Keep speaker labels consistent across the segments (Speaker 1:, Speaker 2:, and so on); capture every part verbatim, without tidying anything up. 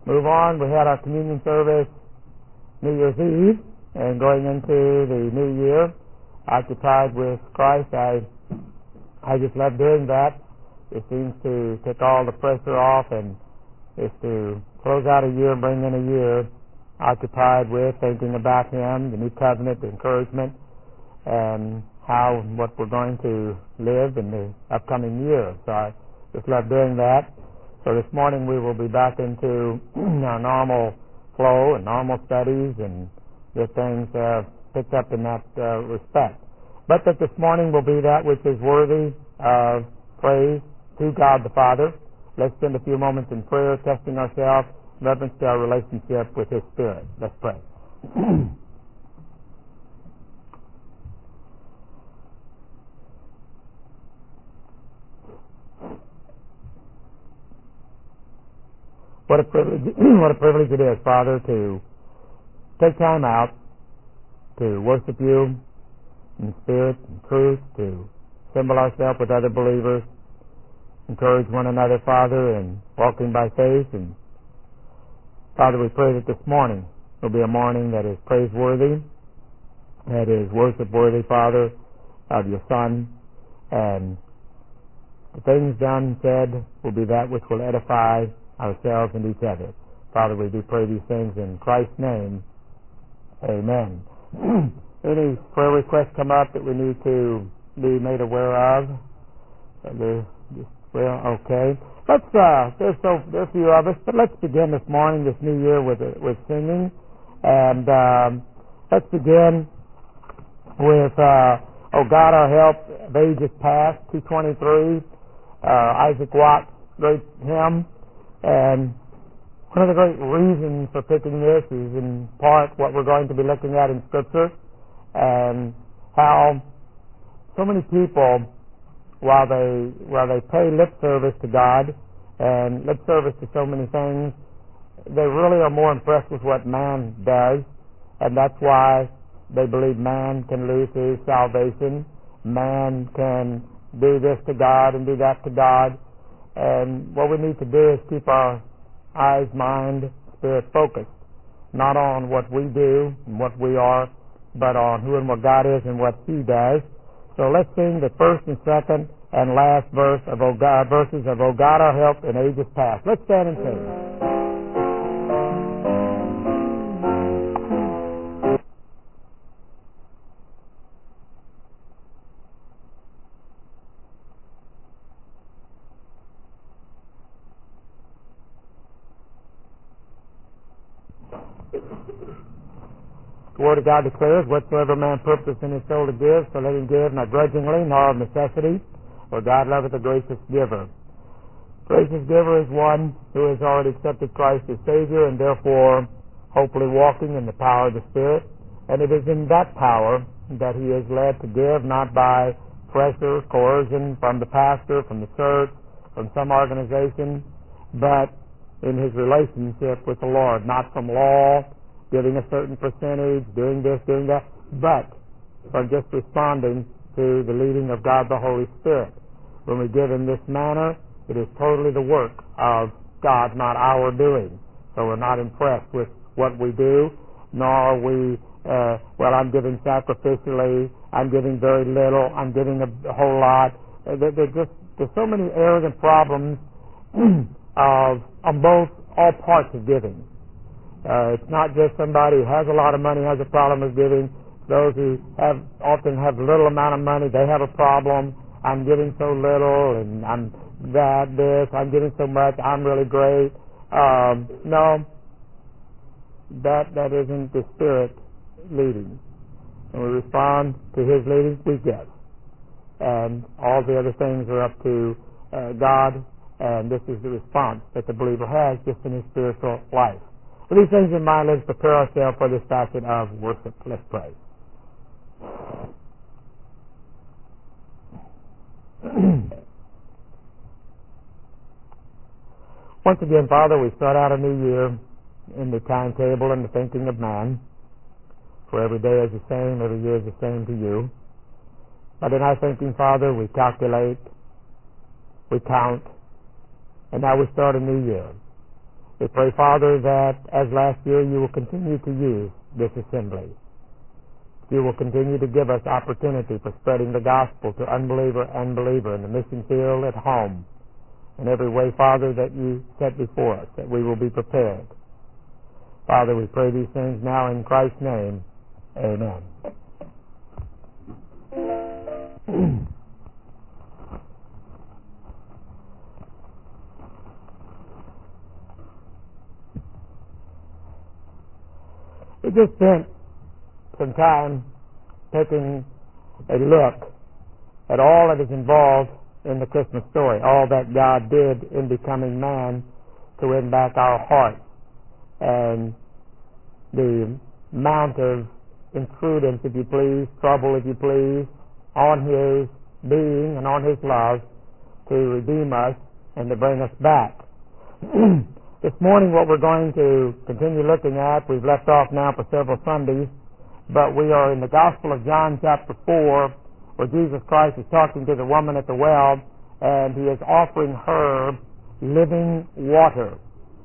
Speaker 1: move on. We had our communion service New Year's Eve, and going into the new year, occupied with Christ. I I just love doing that. It seems to take all the pressure off, and is to close out a year, bring in a year occupied with thinking about Him, the new covenant, the encouragement, and how and what we're going to live in the upcoming year. So I just love doing that. So this morning we will be back into our normal flow and normal studies, and the things uh, picked up in that uh, respect. But that this morning will be that which is worthy of praise to God the Father. Let's spend a few moments in prayer, testing ourselves, in reference to our relationship with His Spirit. Let's pray. What a privilege! What a privilege it is, Father, to take time out to worship You in spirit and truth, to assemble ourselves with other believers, encourage one another, Father, in walking by faith. And Father, we pray that this morning will be a morning that is praiseworthy, that is worship-worthy, Father, of Your Son, and the things done and said will be that which will edify ourselves and each other. Father, we do pray these things in Christ's name. Amen. Any prayer requests come up that we need to be made aware of? Well, okay. Let's. Uh, there's so there's a few of us, but let's begin this morning, this new year, with with singing, and um, let's begin with uh, "Oh God, Our Help of Ages Past," two twenty-three, uh, Isaac Watts' great hymn, and one of the great reasons for picking this is in part what we're going to be looking at in Scripture, and how so many people, while they while they pay lip service to God and lip service to so many things, they really are more impressed with what man does, and that's why they believe man can lose his salvation, man can do this to God and do that to God. And what we need to do is keep our eyes, mind, spirit focused, not on what we do and what we are, but on who and what God is and what He does. So let's sing the first and second and last verse of O God, verses of "O God, Our Help in Ages Past." Let's stand and sing. The Word of God declares, "Whatsoever man purpose in his soul to give, so let him give, not grudgingly, nor of necessity, for God loveth a gracious giver." Gracious giver is one who has already accepted Christ as Savior, and therefore hopefully walking in the power of the Spirit. And it is in that power that he is led to give, not by pressure, coercion from the pastor, from the church, from some organization, but in his relationship with the Lord, not from law, giving a certain percentage, doing this, doing that, but from just responding to the leading of God the Holy Spirit. When we give in this manner, it is totally the work of God, not our doing. So we're not impressed with what we do, nor are we, uh, well, I'm giving sacrificially, I'm giving very little, I'm giving a, a whole lot. Uh, there, there just, there's so many arrogant problems of, on both, all parts of giving. Uh, it's not just somebody who has a lot of money has a problem with giving. Those who have often have little amount of money, they have a problem. I'm giving so little, and I'm that this. I'm giving so much. I'm really great. Um, no, that that isn't the Spirit leading. When we respond to His leading, we give, and all the other things are up to uh, God. And this is the response that the believer has just in his spiritual life. With these things in mind, let's prepare ourselves for this facet of worship. Let's pray. Once again, Father, we start out a new year in the timetable and the thinking of man. For every day is the same, every year is the same to you. But in our thinking, Father, we calculate, we count, and now we start a new year. We pray, Father, that as last year you will continue to use this assembly. You will continue to give us opportunity for spreading the gospel to unbeliever and believer in the mission field at home. In every way, Father, that you set before us, that we will be prepared. Father, we pray these things now in Christ's name. Amen. We just spent some time taking a look at all that is involved in the Christmas story, all that God did in becoming man to win back our hearts, and the amount of intrudence, if you please, trouble, if you please, on His being and on His love to redeem us and to bring us back. This morning what we're going to continue looking at, we've left off now for several Sundays, but we are in the Gospel of John chapter four, where Jesus Christ is talking to the woman at the well, and He is offering her living water.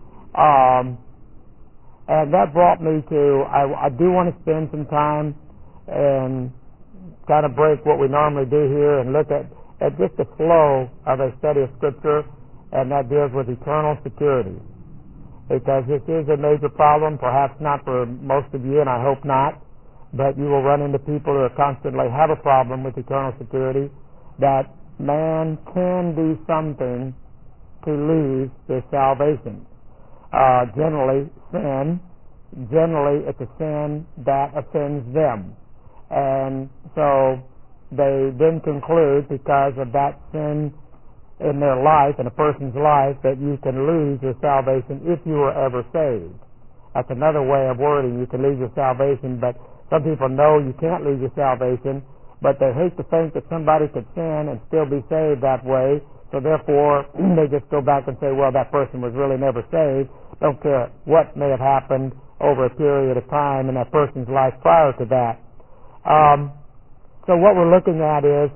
Speaker 1: Um, and that brought me to, I, I do want to spend some time and kind of break what we normally do here and look at, at just the flow of a study of Scripture, and that deals with eternal security. Because this is a major problem, perhaps not for most of you, and I hope not, but you will run into people who constantly have a problem with eternal security, that man can do something to lose their salvation. Uh, generally, sin, generally it's a sin that offends them. And so they then conclude, because of that sin in their life, in a person's life, that you can lose your salvation if you were ever saved. That's another way of wording, you can lose your salvation, but some people know you can't lose your salvation, but they hate to think that somebody could sin and still be saved that way, so therefore they just go back and say, well, that person was really never saved. Don't care what may have happened over a period of time in that person's life prior to that. Um, so what we're looking at is,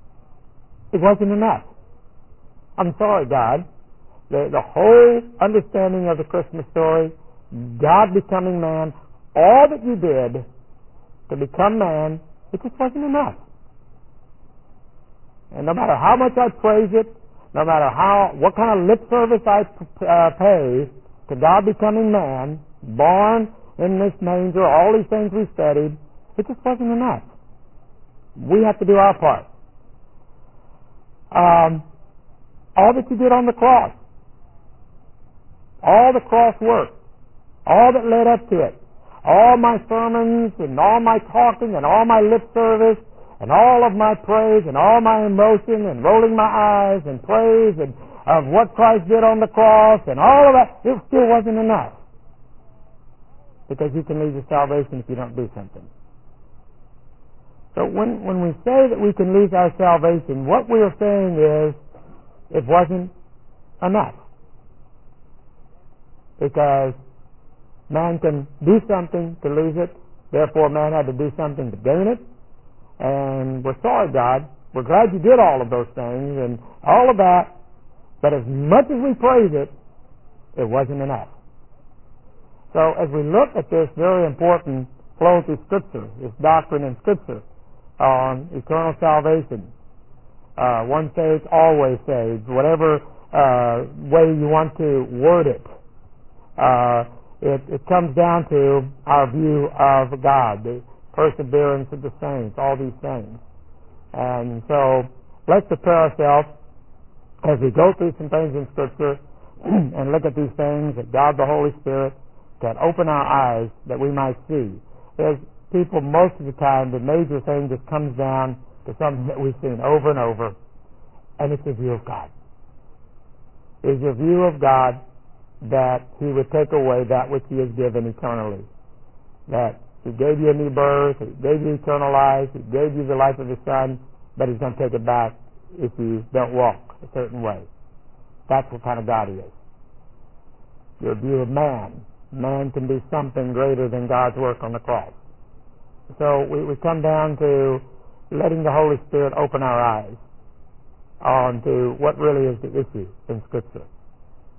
Speaker 1: it wasn't enough. I'm sorry, God. The, the whole understanding of the Christmas story, God becoming man, all that you did to become man, it just wasn't enough. And no matter how much I praise it, no matter how what kind of lip service I uh, pay to God becoming man, born in this manger, all these things we studied, it just wasn't enough. We have to do our part. Um, all that you did on the cross, all the cross work, all that led up to it, all my sermons and all my talking and all my lip service and all of my praise and all my emotion and rolling my eyes and praise and of what Christ did on the cross and all of that, it still wasn't enough. Because you can lose your salvation if you don't do something. So when, when we say that we can lose our salvation, what we are saying is it wasn't enough. Because man can do something to lose it, therefore man had to do something to gain it. And we're sorry, God. We're glad you did all of those things and all of that, but as much as we praise it, it wasn't enough. So as we look at this very important flow through Scripture, this doctrine in Scripture on eternal salvation, uh, once saved, always saved, whatever uh, way you want to word it, uh, it, it comes down to our view of God, the perseverance of the saints, all these things. And so let's prepare ourselves as we go through some things in Scripture and look at these things that God the Holy Spirit can open our eyes that we might see. There's people most of the time, the major thing just comes down to something that we've seen over and over, and it's a view of God. It's a view of God that He would take away that which He has given eternally. That He gave you a new birth, He gave you eternal life, He gave you the life of His Son, but He's going to take it back if you don't walk a certain way. That's what kind of God He is. Your view of man. Man can do something greater than God's work on the cross. So we, we come down to letting the Holy Spirit open our eyes on to what really is the issue in Scripture.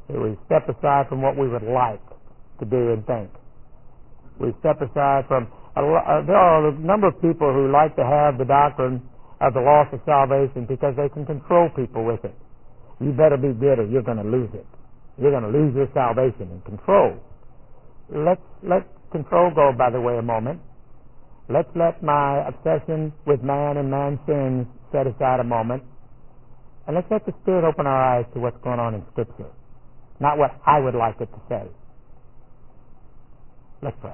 Speaker 1: We step aside from what we would like to do and think. We step aside from, a, uh, there are a number of people who like to have the doctrine of the loss of salvation because they can control people with it. You better be good or you're going to lose it. You're going to lose your salvation and control. Let's let control go by the way a moment. Let's let my obsession with man and man's sins set aside a moment. And let's let the Spirit open our eyes to what's going on in Scripture. Not what I would like it to say. Let's pray.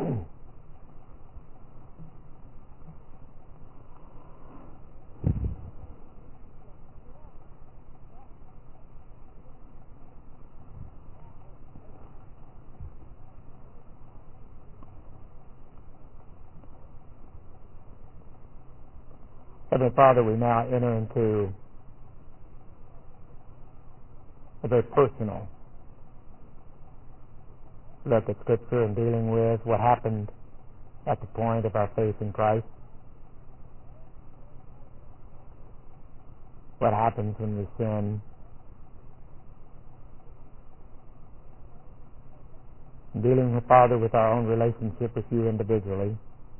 Speaker 1: Heavenly Father, we now enter into a very personal look at Scripture and dealing with what happened at the point of our faith in Christ. What happens when we sin. Dealing with, Father, with our own relationship with you individually.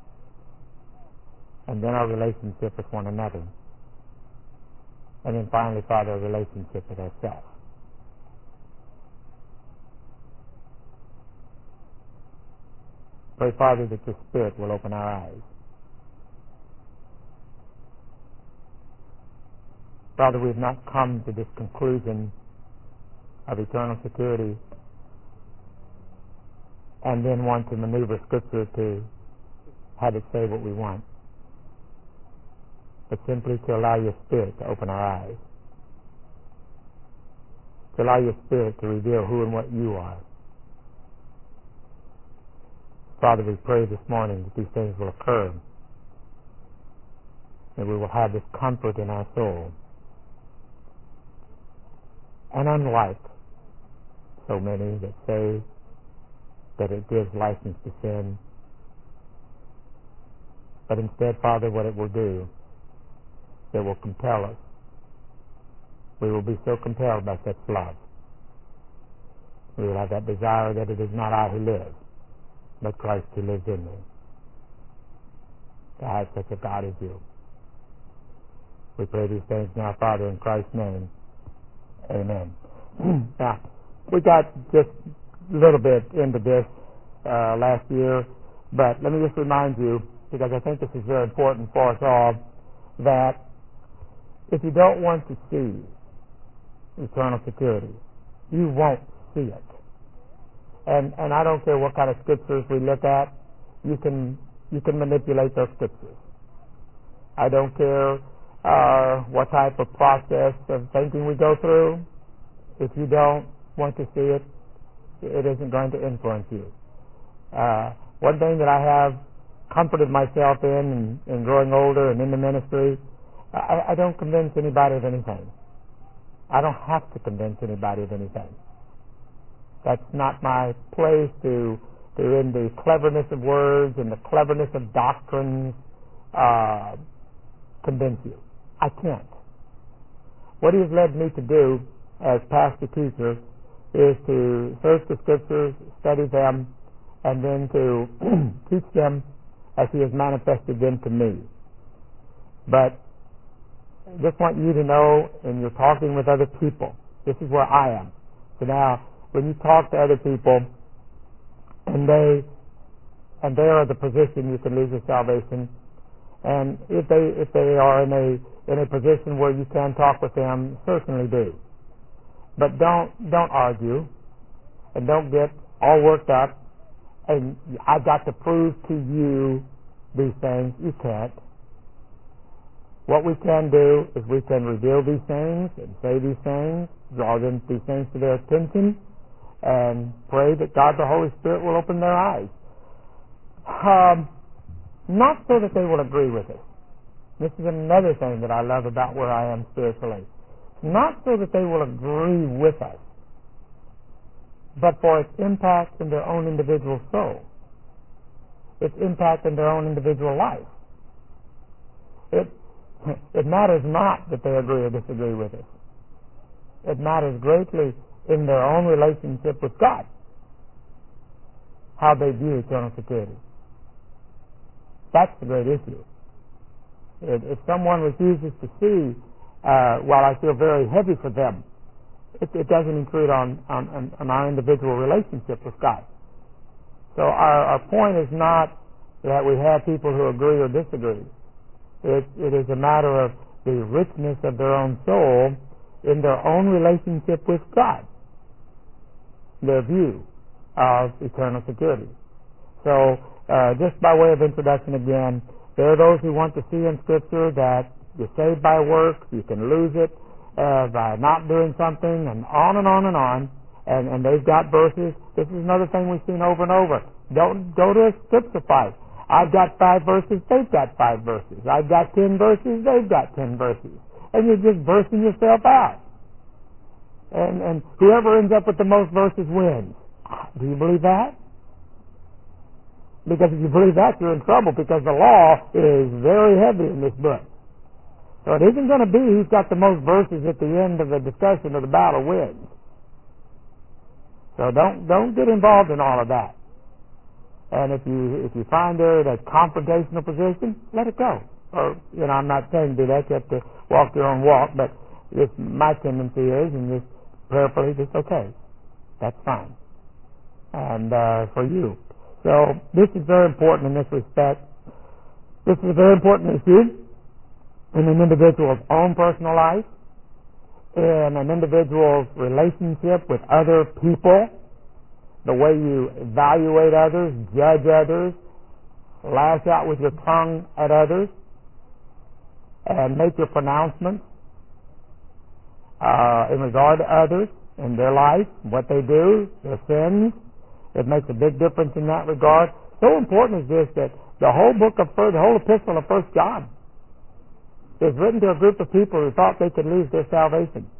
Speaker 1: And then our relationship with one another. And then finally, Father, a relationship with ourselves. Pray, Father, that your Spirit will open our eyes. Father, we have not come to this conclusion of eternal security and then want to maneuver Scripture to have it say what we want, but simply to allow your Spirit to open our eyes, to allow your Spirit to reveal who and what you are. Father, we pray this morning that these things will occur, that we will have this comfort in our soul. And unlike so many that say that it gives license to sin, but instead, Father, what it will do, it will compel us. We will be so compelled by such love. We will have that desire that it is not I who live, but Christ who lives in me. To have such a God as you. We pray these things now, Father, in Christ's name. Amen. Now, we got just a little bit into this uh, last year, but let me just remind you, because I think this is very important for us all, that if you don't want to see eternal security, you won't see it. And and I don't care what kind of scriptures we look at, you can you can manipulate those scriptures. I don't care uh, what type of process of thinking we go through. If you don't want to see it, it isn't going to influence you. Uh, one thing that I have comforted myself in, in, in growing older and in the ministry, I, I don't convince anybody of anything. I don't have to convince anybody of anything. That's not my place to, to in the cleverness of words and the cleverness of doctrines, uh, convince you. I can't. What he has led me to do as pastor teacher is to search the scriptures, study them, and then to teach them as he has manifested them to me. But I just want you to know, and you're talking with other people, this is where I am. So now, when you talk to other people, and they and they are the position you can lose your salvation, and if they if they are in a in a position where you can talk with them, certainly do. But don't don't argue, and don't get all worked up. And I've got to prove to you these things. You can't. What we can do is we can reveal these things and say these things, draw them these things to their attention, and pray that God the Holy Spirit will open their eyes. Um, not so that they will agree with us. This is another thing that I love about where I am spiritually. Not so that they will agree with us, but for its impact in their own individual soul, its impact in their own individual life. It it matters not that they agree or disagree with us. It matters greatly in their own relationship with God, how they view eternal security. That's the great issue. If, if someone refuses to see, uh, while I feel very heavy for them, it, it doesn't intrude on, on, on our individual relationship with God. So our, our point is not that we have people who agree or disagree. It, it is a matter of the richness of their own soul in their own relationship with God, their view of eternal security. So, uh, just by way of introduction again, there are those who want to see in Scripture that you're saved by works, you can lose it uh, by not doing something, and on and on and on. And, and they've got verses. This is another thing we've seen over and over. Don't go to a Scripture fight. I've got five verses, they've got five verses. I've got ten verses, they've got ten verses. And you're just bursting yourself out. And, and whoever ends up with the most verses wins. Do you believe that? Because if you believe that, you're in trouble, because the law is very heavy in this book. So it isn't going to be who's got the most verses at the end of the discussion of the battle wins. So don't don't get involved in all of that. And if you if you find her in a confrontational position, let it go. Or, you know, I'm not saying do that. You have to walk your own walk, but this my tendency is, and just prayerfully, just okay. That's fine. And uh, for you. So this is very important in this respect. This is a very important issue in an individual's own personal life, in an individual's relationship with other people, the way you evaluate others, judge others, lash out with your tongue at others, and make your pronouncements uh, in regard to others in their life, what they do, their sins. It makes a big difference in that regard. So important is this, that the whole book of First, the whole epistle of First John is written to a group of people who thought they could lose their salvation.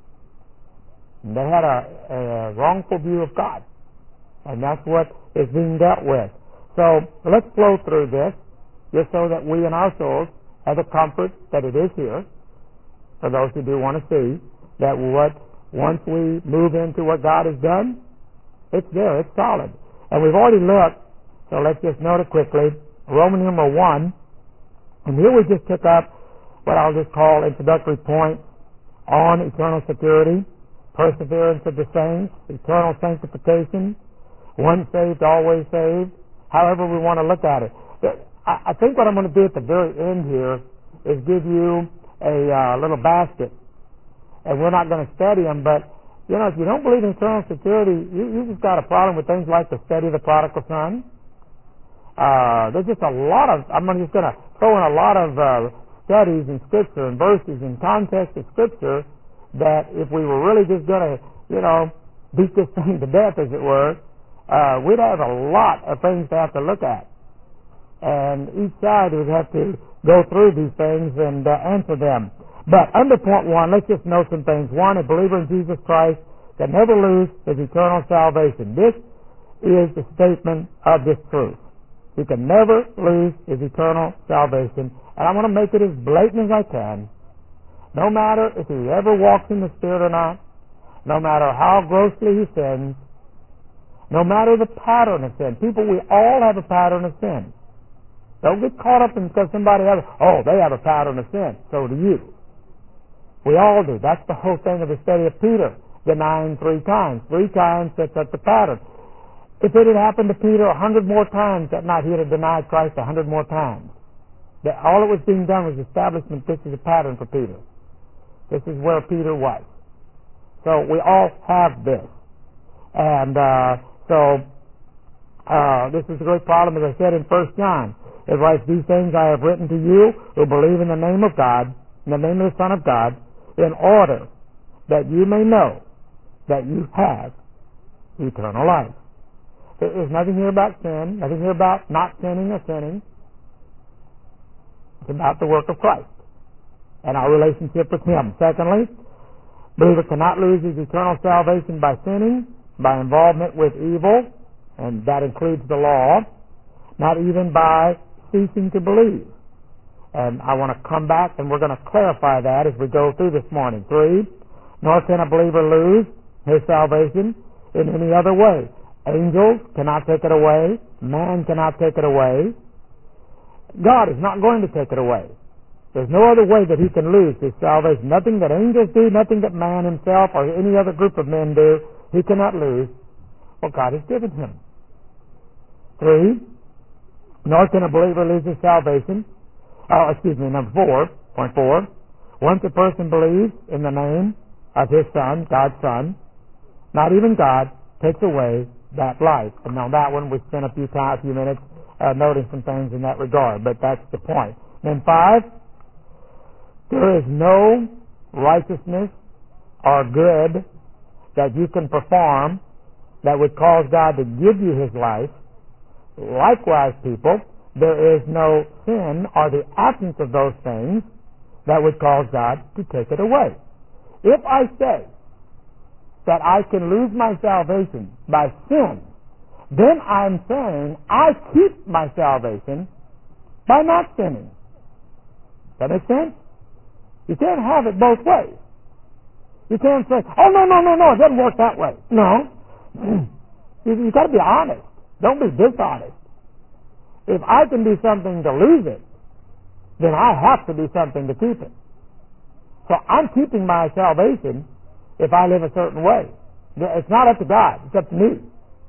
Speaker 1: And they had a, a wrongful view of God. And that's what is being dealt with. So let's flow through this, just so that we in our souls have the comfort that it is here, for those who do want to see, that what once we move into what God has done, it's there, it's solid. And we've already looked, so let's just note it quickly, Roman numeral one, and here we just took up what I'll just call introductory points on eternal security, perseverance of the saints, eternal sanctification, once saved, always saved, however we want to look at it. I think what I'm going to do at the very end here is give you a uh, little basket, and we're not going to study them, but you know, if you don't believe in eternal security, you, you just got a problem with things like the study of the prodigal son. Uh, there's just a lot of, I'm just going to throw in a lot of uh, studies in Scripture and verses in context of Scripture that if we were really just going to, you know, beat this thing to death, as it were, uh, we'd have a lot of things to have to look at. And each side would have to go through these things and uh, answer them. But under point one, let's just note some things. One, a believer in Jesus Christ can never lose his eternal salvation. This is the statement of this truth. He can never lose his eternal salvation. And I'm going to make it as blatant as I can. No matter if he ever walks in the Spirit or not, no matter how grossly he sins, no matter the pattern of sin. People, we all have a pattern of sin. Don't get caught up in because somebody has, oh, they have a pattern of sin. So do you. We all do. That's the whole thing of the study of Peter, denying three times. Three times sets up the pattern. If it had happened to Peter a hundred more times that night, he would have denied Christ a hundred more times. That all that was being done was establishment. This is a pattern for Peter. This is where Peter was. So we all have this. And uh, so uh, this is a great problem, as I said in First John. It writes, these things I have written to you who believe in the name of God, in the name of the Son of God, in order that you may know that you have eternal life. There's nothing here about sin, nothing here about not sinning or sinning. It's about the work of Christ and our relationship with Him. Secondly, believer cannot lose his eternal salvation by sinning, by involvement with evil, and that includes the law, not even by ceasing to believe. And I want to come back and we're going to clarify that as we go through this morning. Three, nor can a believer lose his salvation in any other way. Angels cannot take it away. Man cannot take it away. God is not going to take it away. There's no other way that he can lose his salvation. Nothing that angels do, nothing that man himself or any other group of men do, he cannot lose what God has given him. Three, nor can a believer lose his salvation. Oh, excuse me, number four, point four. Once a person believes in the name of his Son, God's Son, not even God takes away that life. And on that one, we spent a few times, a few minutes uh, noting some things in that regard, but that's the point. Then five, there is no righteousness or good that you can perform that would cause God to give you his life. Likewise, people, there is no sin or the absence of those things that would cause God to take it away. If I say that I can lose my salvation by sin, then I'm saying I keep my salvation by not sinning. That makes sense? You can't have it both ways. You can't say, oh, no, no, no, no, it doesn't work that way. No. you, you've got to be honest. Don't be dishonest. If I can do something to lose it, then I have to do something to keep it. So I'm keeping my salvation if I live a certain way. It's not up to God. It's up to me.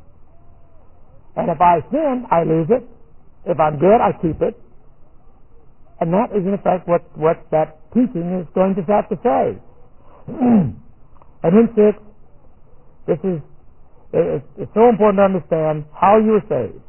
Speaker 1: And if I sin, I lose it. If I'm good, I keep it. And that is in effect what, what that teaching is going to have to say. And then six, this is, it, it's so important to understand how you are saved.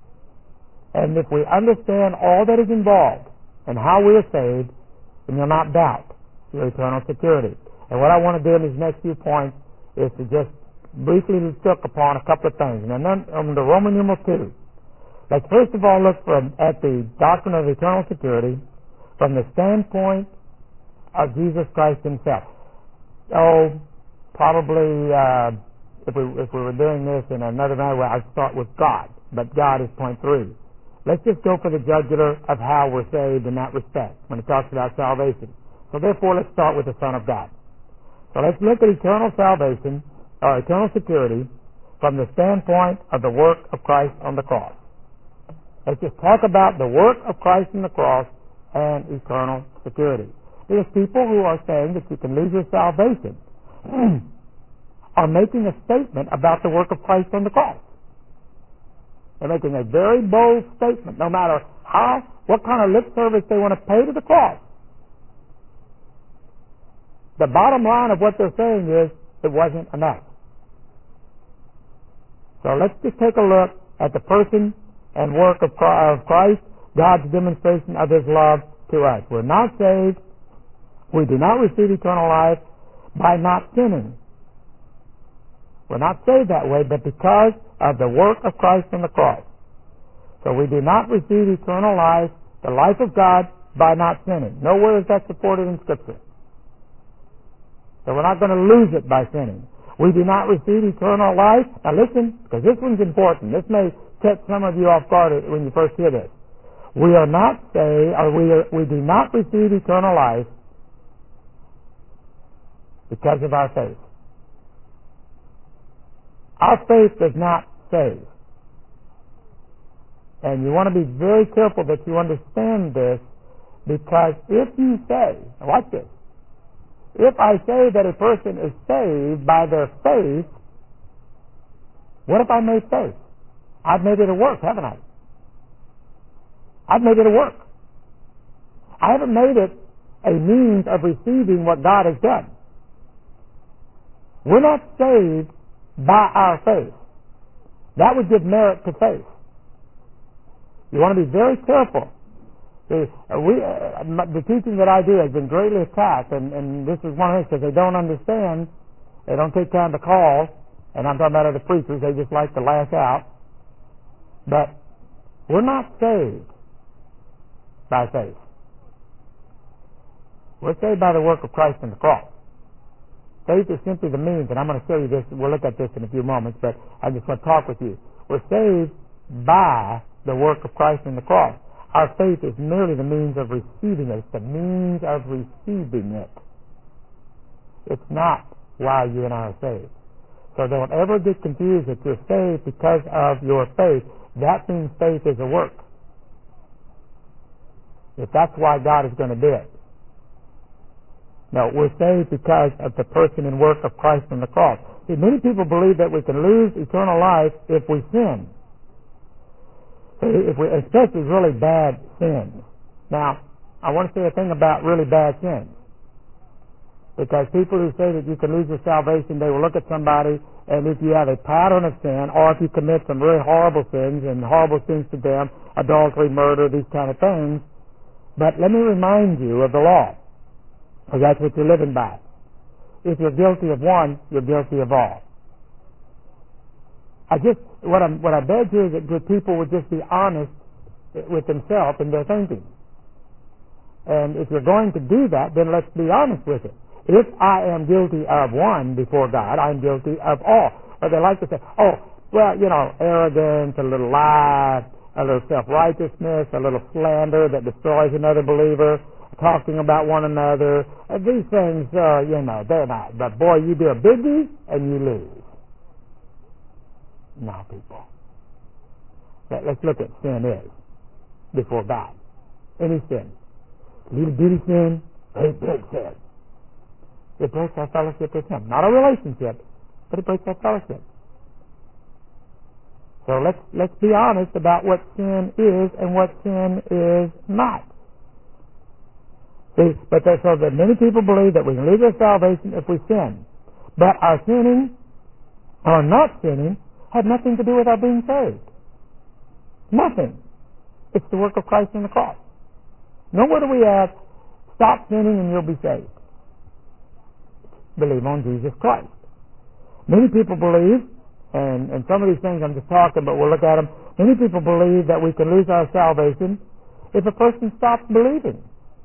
Speaker 1: And if we understand all that is involved and how we are saved, then you'll not doubt your eternal security. And what I want to do in these next few points is to just briefly look upon a couple of things. And then on the Roman numeral two, let's first of all look from, at the doctrine of eternal security from the standpoint of Jesus Christ himself. Oh, probably uh, if we if we were doing this in another manner, I'd start with God, but God is point three. Let's just go for the jugular of how we're saved in that respect when it talks about salvation. So therefore, let's start with the Son of God. So let's look at eternal salvation, or eternal security, from the standpoint of the work of Christ on the cross. Let's just talk about the work of Christ on the cross and eternal security. There's people who are saying that you can lose your salvation are making a statement about the work of Christ on the cross. They're making a very bold statement, no matter how, what kind of lip service they want to pay to the cross. The bottom line of what they're saying is, it wasn't enough. So let's just take a look at the person and work of Christ, God's demonstration of his love to us. We're not saved, we do not receive eternal life by not sinning. We're not saved that way, but because of the work of Christ on the cross. So we do not receive eternal life, the life of God, by not sinning. Nowhere is that supported in Scripture. So we're not going to lose it by sinning. We do not receive eternal life. Now listen, because this one's important. This may catch some of you off guard when you first hear this. We are not saved, or we, are, we do not receive eternal life because of our faith. Our faith does not save. And you want to be very careful that you understand this, because if you say, watch this, if I say that a person is saved by their faith, what if I made faith? I've made it a work, haven't I? I've made it a work. I haven't made it a means of receiving what God has done. We're not saved by our faith. That would give merit to faith. You want to be very careful. See, we, uh, the teaching that I do has been greatly attacked, and, and this is one of those because they don't understand, they don't take time to call, and I'm talking about other preachers, they just like to lash out. But we're not saved by faith. We're saved by the work of Christ on the cross. Faith is simply the means, and I'm going to show you this, we'll look at this in a few moments, but I just want to talk with you. We're saved by the work of Christ on the cross. Our faith is merely the means of receiving it. It's the means of receiving it. It's not why you and I are saved. So don't ever get confused that you're saved because of your faith. That means faith is a work. If that's why God is going to do it. No, we're saved because of the person and work of Christ on the cross. See, many people believe that we can lose eternal life if we sin. If we, especially really bad sins. Now, I want to say a thing about really bad sins. Because people who say that you can lose your salvation, they will look at somebody, and if you have a pattern of sin, or if you commit some really horrible sins, and horrible sins to them, adultery, murder, these kind of things. But let me remind you of the law, because that's what you're living by. If you're guilty of one, you're guilty of all. I just, what, I'm, what I beg you is that good people would just be honest with themselves and their thinking. And if you're going to do that, then let's be honest with it. If I am guilty of one before God, I'm guilty of all. But they like to say, oh, well, you know, arrogance, a little lie, a little self-righteousness, a little slander that destroys another believer, talking about one another. Uh, these things, uh, you know, they're not. But boy, you do a biggie and you lose. Now, people, Let, let's look at sin is before God. Any sin. Little bitty sin, big, big sin. It breaks our fellowship with Him. Not a relationship, but it breaks our fellowship. So let's let's be honest about what sin is and what sin is not. See, but there, so that many people believe that we can lose our salvation if we sin. But our sinning or not sinning had nothing to do with our being saved. Nothing. It's the work of Christ on the cross. Nowhere do we ask, stop sinning and you'll be saved. Believe on Jesus Christ. Many people believe, and, and some of these things I'm just talking, but we'll look at them. Many people believe that we can lose our salvation if a person stops believing.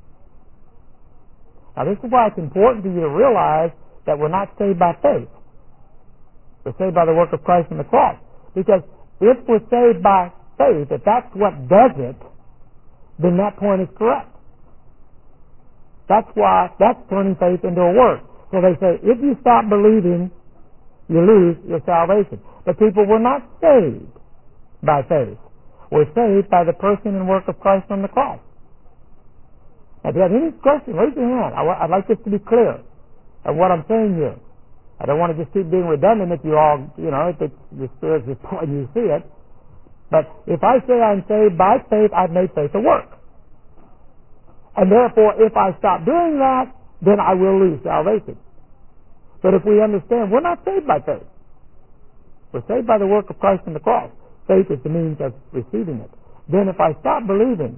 Speaker 1: Now this is why it's important for you to realize that we're not saved by faith. We're saved by the work of Christ on the cross. Because if we're saved by faith, if that's what does it, then that point is correct. That's why, that's turning faith into a work. So they say, if you stop believing, you lose your salvation. But people were not saved by faith. We're saved by the person and work of Christ on the cross. Now, if you have any question, raise your hand. I, I'd like this to be clear of what I'm saying here. I don't want to just keep being redundant if you all, you know, if it's the Spirit's point you see it. But if I say I'm saved by faith, I've made faith a work. And therefore, if I stop doing that, then I will lose salvation. But if we understand, we're not saved by faith. We're saved by the work of Christ on the cross. Faith is the means of receiving it. Then if I stop believing,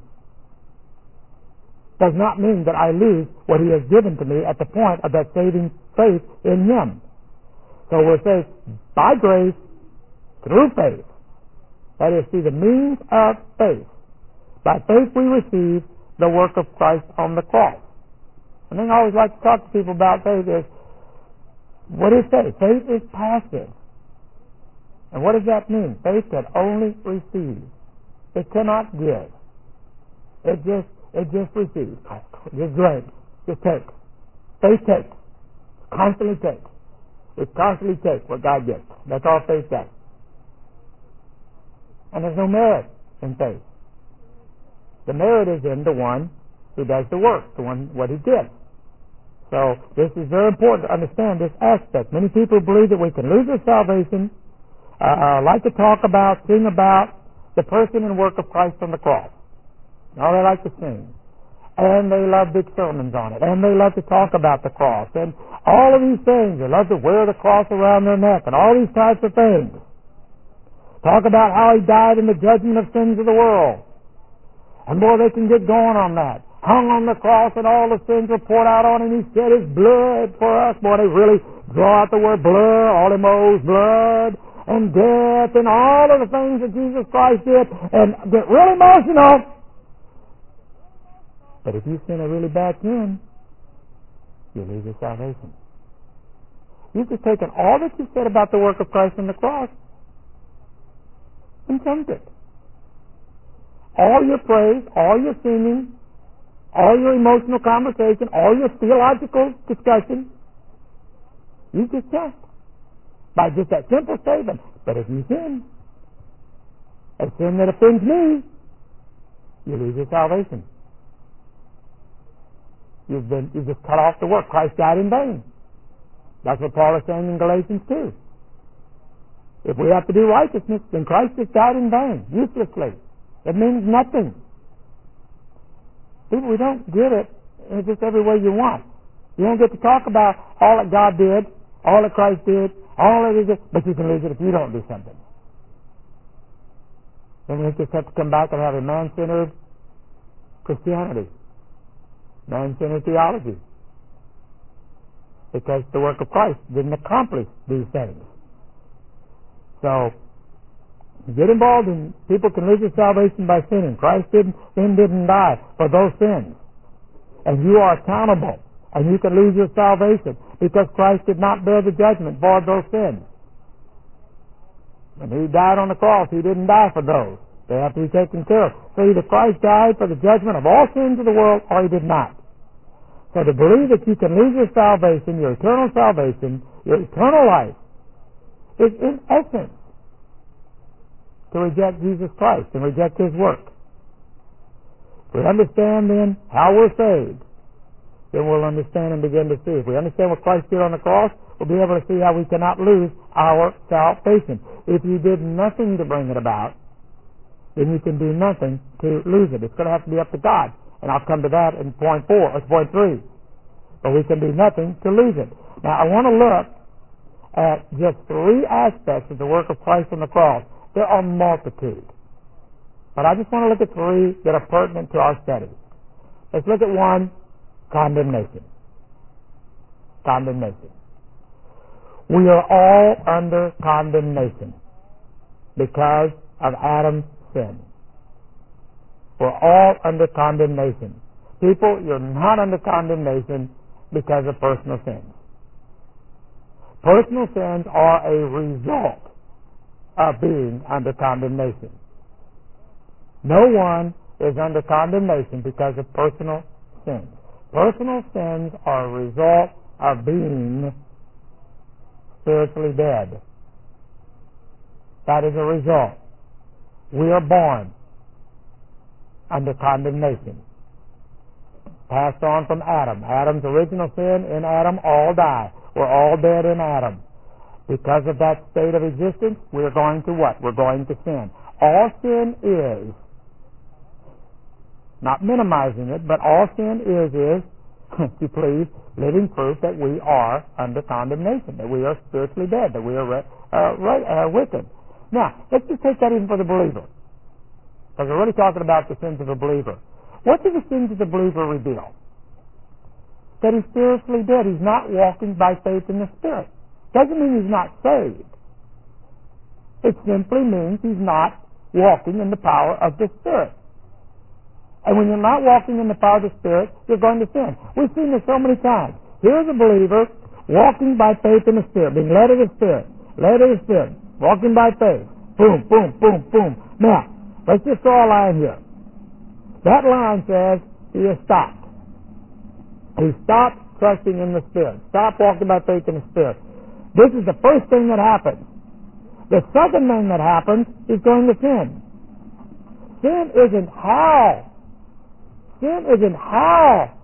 Speaker 1: does not mean that I lose what He has given to me at the point of that saving faith in Him. So we're saved by grace through faith. That is, through the means of faith. By faith we receive the work of Christ on the cross. The thing I always like to talk to people about faith is, what is faith? Faith is passive. And what does that mean? Faith can only receive. It cannot give. It just, it just receives. Just drinks. Just takes. Faith takes. Constantly takes. It constantly takes what God gives. That's all faith does. And there's no merit in faith. The merit is in the one who does the work, the one what He did. So this is very important to understand this aspect. Many people believe that we can lose our salvation, uh, like to talk about, sing about the person and work of Christ on the cross. All they like to sing. And they love big sermons on it. And they love to talk about the cross. And all of these things. They love to wear the cross around their neck and all these types of things. Talk about how He died in the judgment of sins of the world. And boy, they can get going on that. Hung on the cross and all the sins were poured out on Him. He shed His blood for us. Boy, they really draw out the word blood, all Him owes blood and death and all of the things that Jesus Christ did and get real emotional. But if you sin a really bad sin, you lose your salvation. You've just taken all that you said about the work of Christ on the cross and changed it. All your praise, all your singing, all your emotional conversation, all your theological discussion, you just changed. by just that simple statement. But if you sin, a sin that offends me, you lose your salvation. You've been you've just cut off the work. Christ died in vain. That's what Paul is saying in Galatians two. If we have to do righteousness, then Christ just died in vain, uselessly. It means nothing. People, we don't get it in just every way you want. You don't get to talk about all that God did, all that Christ did, all that He did, but you can lose it if you don't do something. Then we just have to come back and have a man-centered Christianity, man-centered theology, because the work of Christ didn't accomplish these things. So, get involved in, people can lose their salvation by sinning. Christ didn't, sin didn't die for those sins. And you are accountable. And you can lose your salvation because Christ did not bear the judgment for those sins. When He died on the cross, He didn't die for those. They have to be taken care of. So either Christ died for the judgment of all sins of the world, or He did not. So to believe that you can lose your salvation, your eternal salvation, your eternal life, is in essence to reject Jesus Christ and reject His work. If we understand then how we're saved, then we'll understand and begin to see. If we understand what Christ did on the cross, we'll be able to see how we cannot lose our salvation. If you did nothing to bring it about, then you can do nothing to lose it. It's going to have to be up to God. And I'll come to that in point four, or point three. But we can do nothing to lose it. Now, I want to look at just three aspects of the work of Christ on the cross. There are multitude. But I just want to look at three that are pertinent to our study. Let's look at one, condemnation. Condemnation. We are all under condemnation because of Adam's sin. We're all under condemnation. People, you're not under condemnation because of personal sins. Personal sins are a result of being under condemnation. No one is under condemnation because of personal sins. Personal sins are a result of being spiritually dead. That is a result. We are born under condemnation. Passed on from Adam. Adam's original sin, in Adam all die. We're all dead in Adam. Because of that state of existence, we're going to what? We're going to sin. All sin is, not minimizing it, but all sin is, is, if you please, living proof that we are under condemnation, that we are spiritually dead, that we are uh, right, uh, wicked. Now, let's just take that even for the believer. Because we're really talking about the sins of the believer. What do the sins of the believer reveal? That he's spiritually dead. He's not walking by faith in the Spirit. Doesn't mean he's not saved. It simply means he's not walking in the power of the Spirit. And when you're not walking in the power of the Spirit, you're going to sin. We've seen this so many times. Here's a believer walking by faith in the Spirit, being led of the Spirit, led of the Spirit, walking by faith. Boom, boom, boom, boom. Now, let's just draw a line here. That line says he has stopped. He stopped trusting in the Spirit. Stopped walking by faith in the Spirit. This is the first thing that happens. The second thing that happens is going to sin. Sin isn't how. Sin isn't how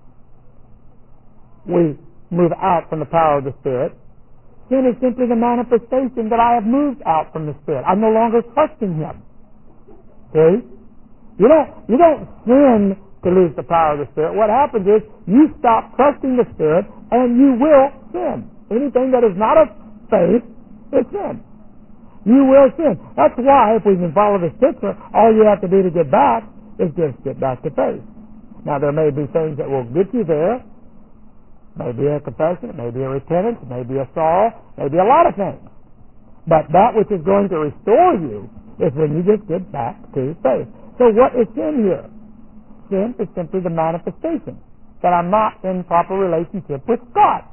Speaker 1: we move out from the power of the Spirit. Sin is simply the manifestation that I have moved out from the Spirit. I'm no longer trusting Him. See? You don't, you don't sin to lose the power of the Spirit. What happens is you stop trusting the Spirit and you will sin. Anything that is not of faith is sin. You will sin. That's why, if we can follow this picture, all you have to do to get back is just get back to faith. Now, there may be things that will get you there. Maybe a confession, it may be a repentance, it may be a sorrow, it may be a lot of things. But that which is going to restore you is when you just get back to faith. So what is sin here? Sin is simply the manifestation that I'm not in proper relationship with God.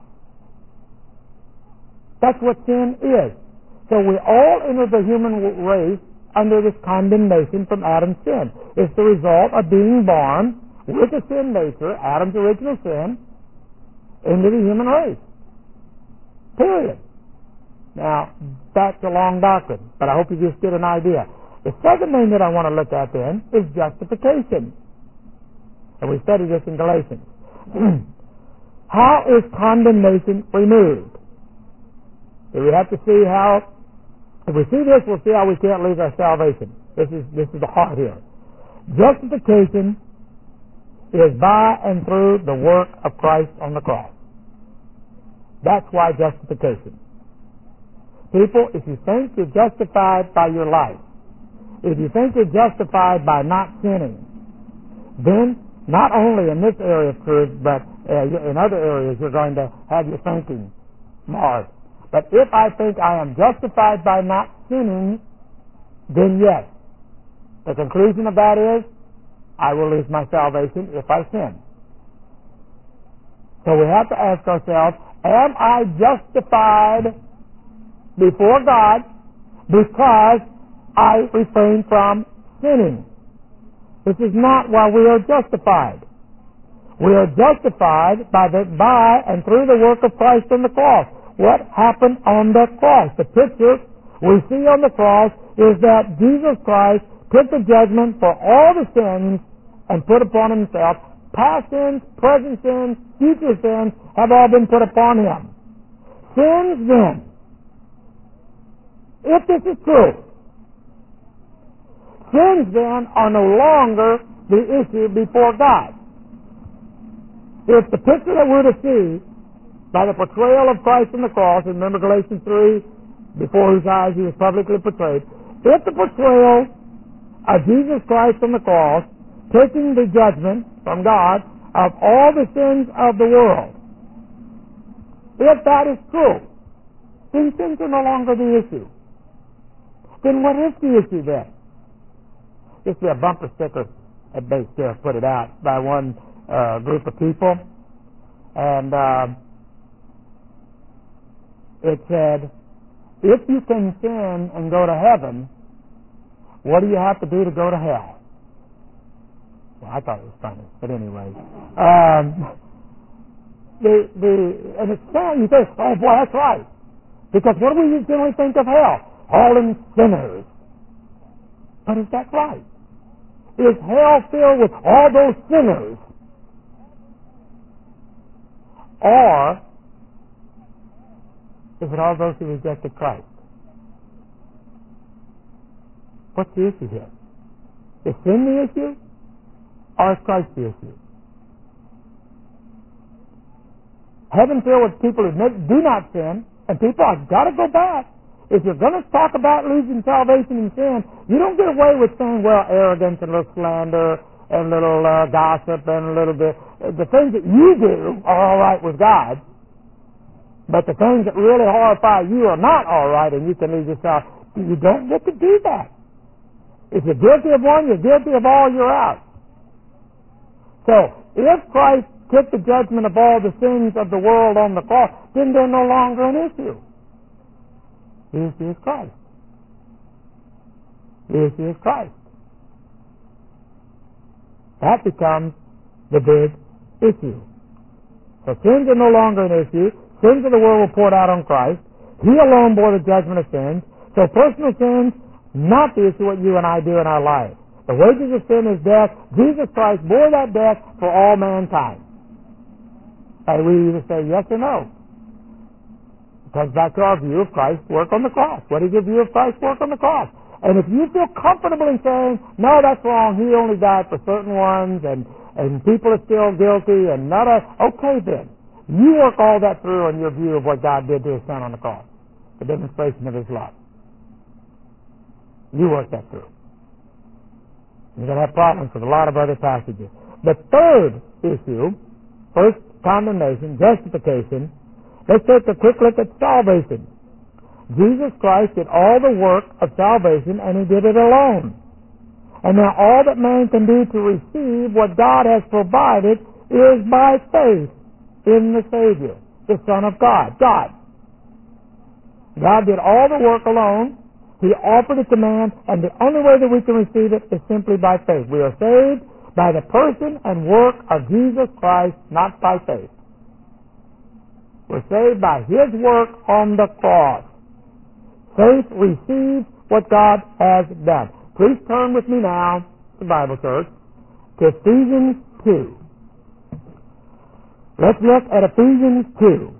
Speaker 1: That's what sin is. So we all enter the human race under this condemnation from Adam's sin. It's the result of being born with a sin nature, Adam's original sin, into the human race. Period. Now, that's a long doctrine, but I hope you just get an idea. The second thing that I want to look at then is justification. And we studied this in Galatians. How is condemnation removed? So we have to see how, if we see this, we'll see how we can't lose our salvation. This is, this is the heart here. Justification is by and through the work of Christ on the cross. That's why justification. People, if you think you're justified by your life, if you think you're justified by not sinning, then not only in this area of truth, but uh, in other areas you're going to have your thinking marred. But if I think I am justified by not sinning, then yes. The conclusion of that is, I will lose my salvation if I sin. So we have to ask ourselves, am I justified before God because I refrain from sinning? This is not why we are justified. We are justified by the by and through the work of Christ on the cross. What happened on the cross? The picture we see on the cross is that Jesus Christ took the judgment for all the sins and put upon himself. Past sins, present sins, future sins have all been put upon him. Sins then, if this is true, sins then are no longer the issue before God. If the picture that we're to see by the portrayal of Christ on the cross, and remember Galatians three, before whose eyes he was publicly portrayed, if the portrayal of Jesus Christ on the cross, taking the judgment from God of all the sins of the world, if that is true, then sins are no longer the issue. Then what is the issue then? Just be a bumper sticker at base there, put it out by one uh, group of people, and uh, it said, if you can sin and go to heaven, what do you have to do to go to hell? Well, I thought it was funny, but anyway. Um, the, the, and it's sad, you say, oh boy, that's right. Because what do we generally think of hell? Fallen sinners. But is that right? Is hell filled with all those sinners? Or is it all those who rejected Christ? What's the issue here? Is sin the issue? Or is Christ the issue? Heaven filled with people who do not sin, and people have got to go back. If you're going to talk about losing salvation in sin, you don't get away with saying, well, arrogance and a little slander and a little uh, gossip and a little bit. The things that you do are all right with God, but the things that really horrify you are not all right, and you can lose yourself. You don't get to do that. If you're guilty of one, you're guilty of all, you're out. So, if Christ took the judgment of all the sins of the world on the cross, then they're no longer an issue. The issue is Christ. The issue is Christ. That becomes the big issue. So sins are no longer an issue. Sins of the world were poured out on Christ. He alone bore the judgment of sins. So personal sins, not the issue what you and I do in our life. The wages of sin is death. Jesus Christ bore that death for all mankind. And we either say yes or no. It comes back to our view of Christ's work on the cross. What is your view of Christ's work on the cross? And if you feel comfortable in saying, no, that's wrong, he only died for certain ones, and, and people are still guilty, and not a, okay then. You work all that through in your view of what God did to his son on the cross. The demonstration of his love. You work that through. You're going to have problems with a lot of other passages. The third issue, first condemnation, justification. Let's take a quick look at salvation. Jesus Christ did all the work of salvation, and he did it alone. And now all that man can do to receive what God has provided is by faith in the Savior, the Son of God, God. God did all the work alone. He offered it to man, and the only way that we can receive it is simply by faith. We are saved by the person and work of Jesus Christ, not by faith. We're saved by his work on the cross. Faith receives what God has done. Please turn with me now to Bible Church to Ephesians two. Let's look at Ephesians two.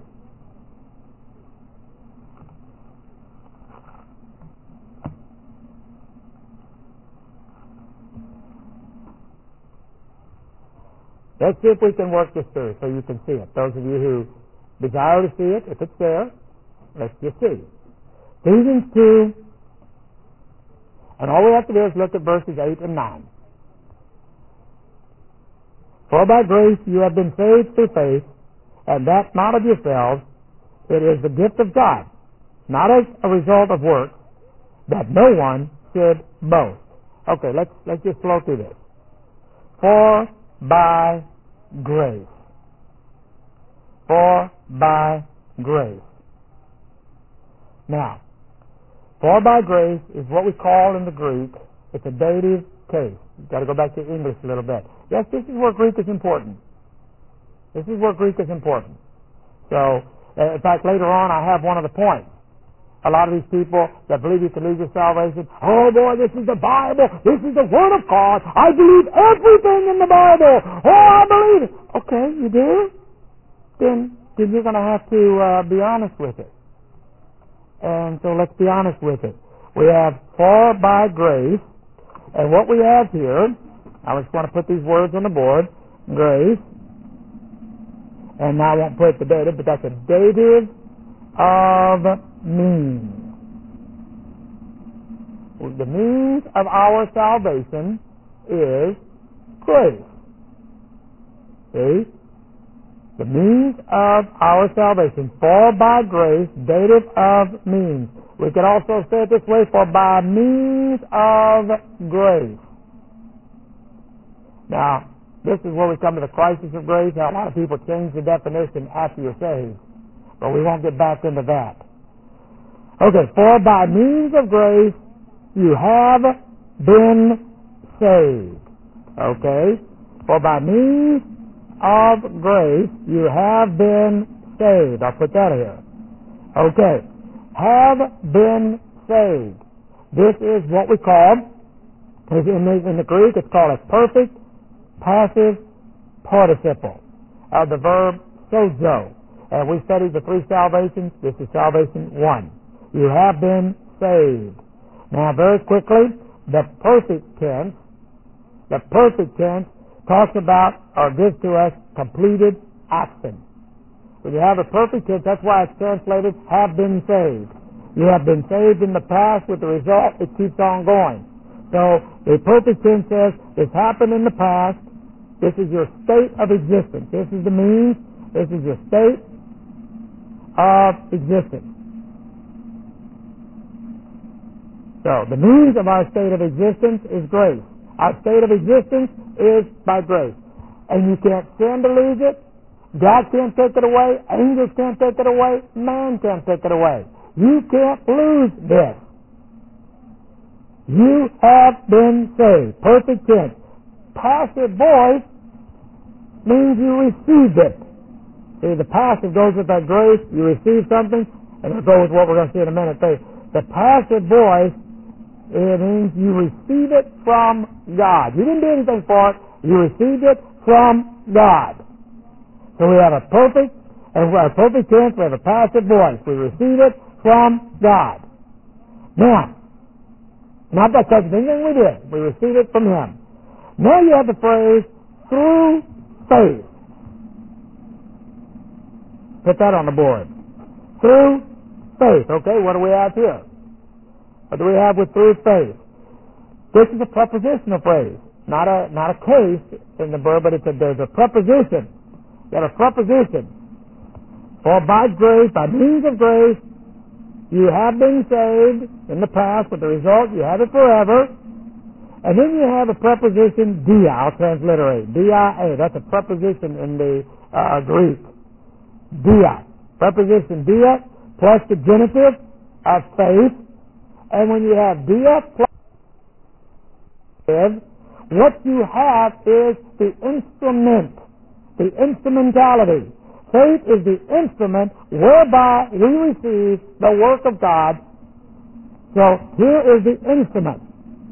Speaker 1: Let's see if we can work this through so you can see it. Those of you who desire to see it, if it's there, let's just see. Ephesians two, and all we have to do is look at verses eight and nine. For by grace you have been saved through faith, and that not of yourselves, it is the gift of God, not as a result of works, that no one should boast. Okay, let's let's just flow through this. For by grace. For by grace. Now, for by grace is what we call in the Greek, it's a dative case. You've got to go back to English a little bit. Yes, this is where Greek is important. This is where Greek is important. So, uh, in fact, later on I have one of the points. A lot of these people that believe you can lose your salvation, oh boy, this is the Bible, this is the Word of God, I believe everything in the Bible, oh, I believe it. Okay, you do? Then, then you're going to have to uh, be honest with it. And so let's be honest with it. We have for by grace, and what we have here, I just want to put these words on the board, grace, and now I won't put the dative, but that's a dative of means. The means of our salvation is grace. See? The means of our salvation. For by grace, dative of means. We could also say it this way, for by means of grace. Now, this is where we come to the crisis of grace. Now, a lot of people change the definition after you're saved, but we won't get back into that. Okay, for by means of grace, you have been saved. Okay? For by means of grace, you have been saved. I'll put that here. Okay. Have been saved. This is what we call, in the, in the Greek, it's called a perfect passive participle of the verb sozo. And we studied the three salvations. This is salvation one. You have been saved. Now, very quickly, the perfect tense, the perfect tense talks about or gives to us completed action. When you have a perfect tense, that's why it's translated have been saved. You have been saved in the past with the result it keeps on going. So the perfect tense says it's happened in the past. This is your state of existence. This is the means. This is your state of existence. So the means of our state of existence is grace. Our state of existence is by grace. And you can't stand to lose it. God can't take it away. Angels can't take it away. Man can't take it away. You can't lose this. You have been saved. Perfect tense. Passive voice means you received it. See, the passive goes with that grace. You receive something, and it'll go with what we're going to see in a minute. The passive voice, it means you receive it from God. You didn't do anything for it. You received it from God. So we have a perfect, and we have a perfect tense, we have a passive voice. We receive it from God. Now, not because of anything we did. We receive it from Him. Now you have the phrase, through faith. Put that on the board. Through faith. Okay, what do we have here? What do we have with through faith? This is a prepositional phrase. Not a not a case in the verb, but it's a, there's a preposition. You have a preposition. For by grace, by means of grace, you have been saved in the past, with the result you have it forever. And then you have a preposition, dia. I'll transliterate. Dia, that's a preposition in the uh, Greek. Dia. Preposition dia plus the genitive of faith. And when you have dia plus what you have is the instrument, the instrumentality. Faith is the instrument whereby we receive the work of God So here is the instrument.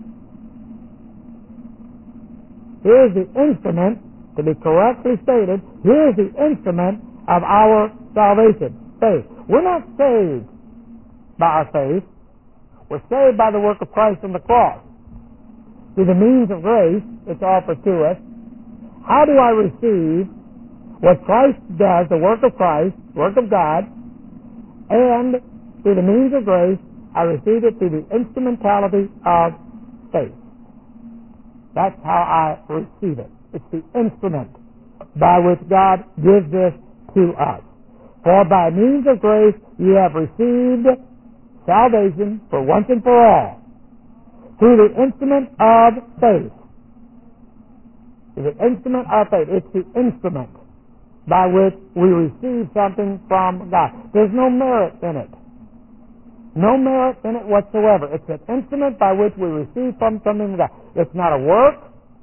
Speaker 1: Here is the instrument, to be correctly stated, here is the instrument of our salvation, faith. We're not saved by our faith. We're saved by the work of Christ on the cross. Through the means of grace, it's offered to us. How do I receive what Christ does, the work of Christ, work of God, and through the means of grace, I receive it through the instrumentality of faith. That's how I receive it. It's the instrument by which God gives this to us. For by means of grace you have received salvation for once and for all, through the instrument of faith. It's the instrument of faith. It's the instrument by which we receive something from God. There's no merit in it. No merit in it whatsoever. It's an instrument by which we receive from something from God. It's not a work.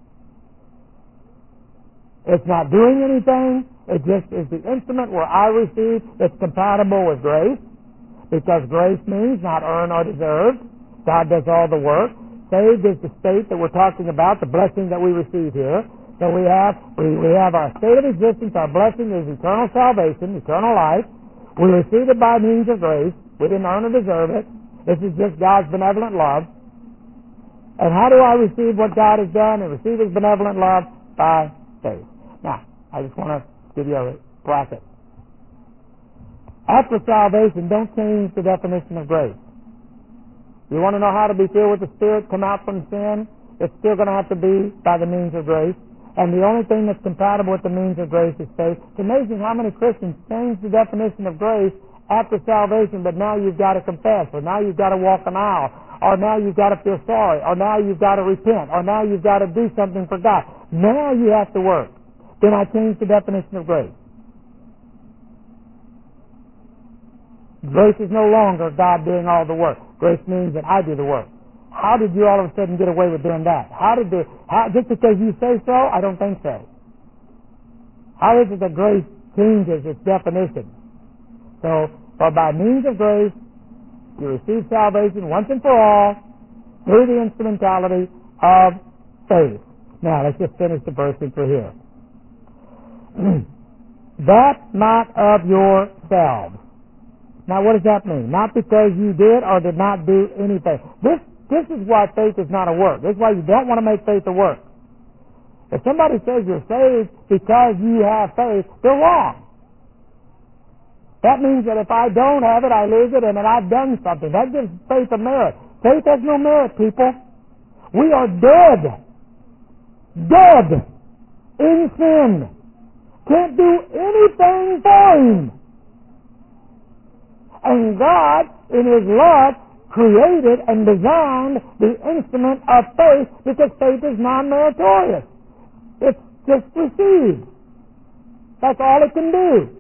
Speaker 1: It's not doing anything. It just is the instrument where I receive. It's compatible with grace, because grace means not earned or deserved. God does all the work. Saved is the state that we're talking about, the blessing that we receive here. So we have we, we have our state of existence. Our blessing is eternal salvation, eternal life. We receive it by means of grace. We didn't earn or deserve it. This is just God's benevolent love. And how do I receive what God has done and receive His benevolent love? By faith. Now, I just want to give you a bracket. After salvation, don't change the definition of grace. You want to know how to be filled with the Spirit, come out from sin? It's still going to have to be by the means of grace. And the only thing that's compatible with the means of grace is faith. It's amazing how many Christians change the definition of grace after salvation, but now you've got to confess, or now you've got to walk an aisle, or now you've got to feel sorry, or now you've got to repent, or now you've got to do something for God. Now you have to work. Then I change the definition of grace. Grace is no longer God doing all the work. Grace means that I do the work. How did you all of a sudden get away with doing that? How did the, how, just because you say so? I don't think so. How is it that grace changes its definition? So, for by means of grace, you receive salvation once and for all through the instrumentality of faith. Now, let's just finish the verse since we're here. That not of yourselves. Now, what does that mean? Not because you did or did not do anything. This this is why faith is not a work. This is why you don't want to make faith a work. If somebody says you're saved because you have faith, they're wrong. That means that if I don't have it, I lose it, and that I've done something. That gives faith a merit. Faith has no merit, people. We are dead. Dead in sin. Can't do anything for Him. And God, in His love, created and designed the instrument of faith, because faith is non-meritorious. It's just received. That's all it can do.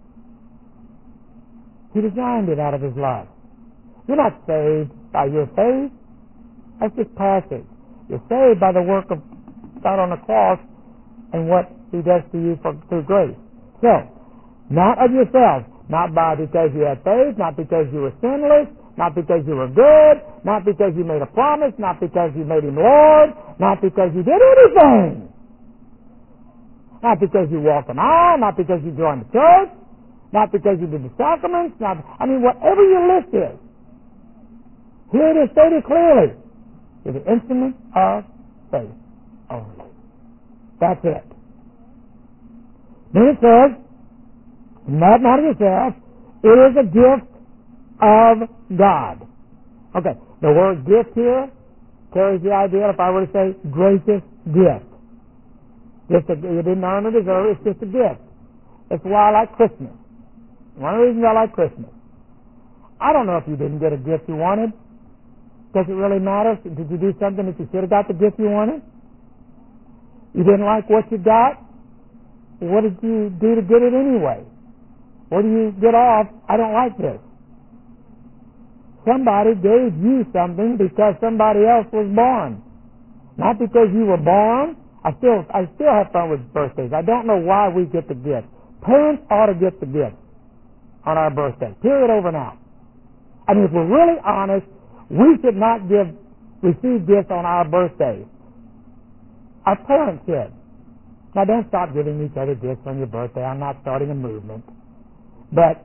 Speaker 1: He designed it out of His love. You're not saved by your faith. That's just passive. You're saved by the work of God on the cross and what He does to you for, through grace. So, not of yourselves, not by because you had faith, not because you were sinless, not because you were good, not because you made a promise, not because you made Him Lord, not because you did anything. Not because you walked an aisle, not because you joined the church, not because you did the sacraments, not, I mean, whatever your list is. Here it is stated clearly. You're the instrument of faith only. That's it. Then it says, not, not of yourself, it is a gift of God. Okay, the word gift here carries the idea, if I were to say, gracious gift. Just a, you didn't earn or deserve it, it's just a gift. That's why I like Christmas. One of the reasons I like Christmas. I don't know if you didn't get a gift you wanted. Does it really matter? Did you do something that you should have got the gift you wanted? You didn't like what you got? What did you do to get it anyway? What do you get off? I don't like this. Somebody gave you something because somebody else was born. Not because you were born. I still I still have fun with birthdays. I don't know why we get the gift. Parents ought to get the gift on our birthday. Period, over now. I mean, if we're really honest, We should not give receive gifts on our birthdays. Our parents should. Now, don't stop giving each other gifts on your birthday. I'm not starting a movement. But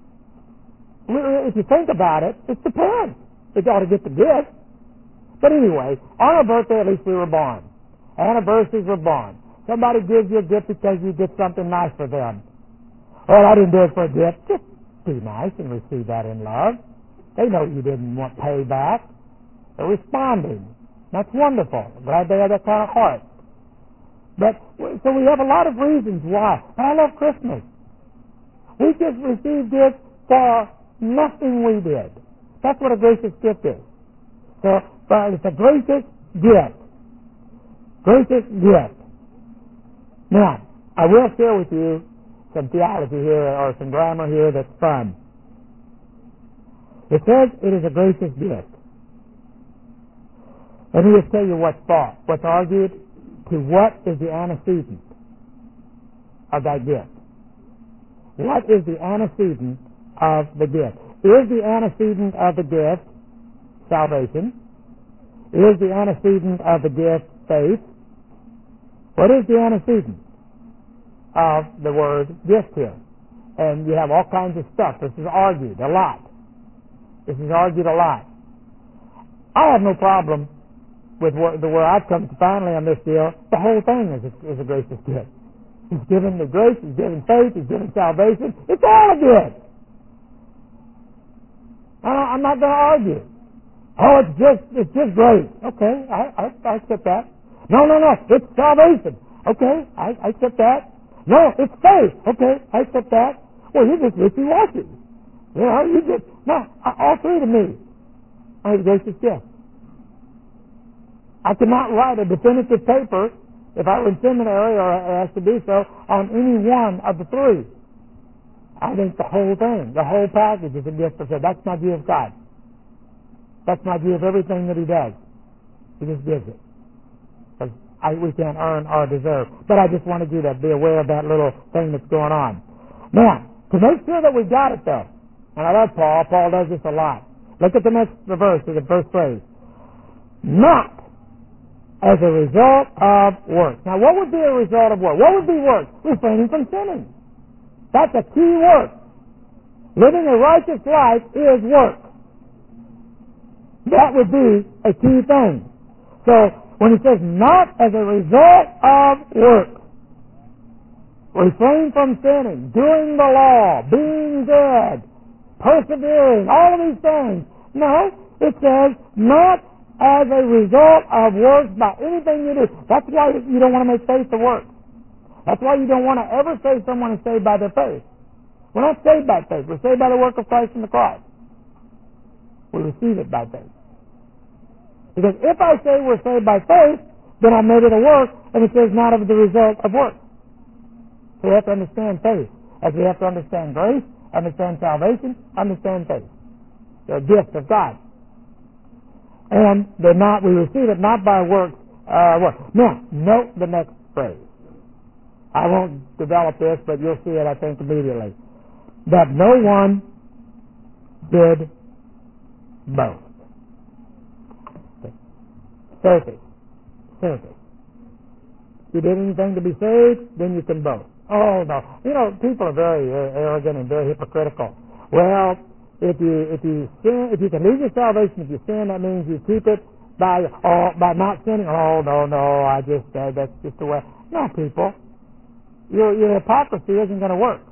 Speaker 1: if you think about it, it's the parents that ought to get the gift. But anyway, on our birthday, at least we were born. Anniversaries were born. Somebody gives you a gift because you did something nice for them. Well, I didn't do it for a gift. Just be nice and receive that in love. They know you didn't want payback. They're responding. That's wonderful. Glad they have that kind of heart. But so we have a lot of reasons why. But I love Christmas. We just received gifts for nothing we did. That's what a gracious gift is. So but it's a gracious gift. Gracious gift. Now, I will share with you some theology here or some grammar here that's fun. It says it is a gracious gift. Let me just tell you what's thought, what's argued, to what is the antecedent of that gift. What is the antecedent of the gift? Is the antecedent of the gift salvation? Is the antecedent of the gift faith? What is the antecedent of the word gift here? And you have all kinds of stuff. This is argued a lot. This is argued a lot. I have no problem with where, the where I've come to finally on this deal. The whole thing is a, is a gracious gift. He's given the grace, He's given faith, He's given salvation. It's all a gift. I, I'm not going to argue. Oh, it's just it's just grace. Okay, I, I, I accept that. No, no, no, it's salvation. Okay, I, I accept that. No, it's faith. Okay, I accept that. Well, you're just wishy-washy. You know, you just, no, all three to me are the gracious gift. I cannot write a definitive paper if I were in seminary or asked to do so on any one of the three. I think the whole thing, the whole package is a gift of God. That's my view of God. That's my view of everything that He does. He just gives it. Because I, we can't earn or deserve. But I just wanted you to be aware of that little thing that's going on. Now, to make sure that we got it though, and I love Paul, Paul does this a lot. Look at the next verse, the first phrase. Not as a result of works. Now, what would be a result of work? What would be work? Refraining from sinning. That's a key word. Living a righteous life is work. That would be a key thing. So, when he says not as a result of work, refrain from sinning, doing the law, being good, persevering, all of these things. No, it says not as a result of works by anything you do. That's why you don't want to make faith the work. That's why you don't want to ever say someone is saved by their faith. We're not saved by faith. We're saved by the work of Christ on the cross. We receive it by faith. Because if I say we're saved by faith, then I made it a work, and it says not of the result of work. So we have to understand faith. As we have to understand grace, understand salvation, understand faith. They're gifts of God. And they're not, we receive it not by works, uh, work. Now, note the next phrase. I won't develop this, but you'll see it, I think, immediately. That no one did boast. Surface. Surface. You did anything to be saved, then you can boast. Oh, no. You know, people are very arrogant and very hypocritical. Well, if you if you sin, if you can lose your salvation, if you sin, that means you keep it by oh, by not sinning. Oh, no, no, I just, uh, that's just the way. No, people. Your, your hypocrisy isn't going to work.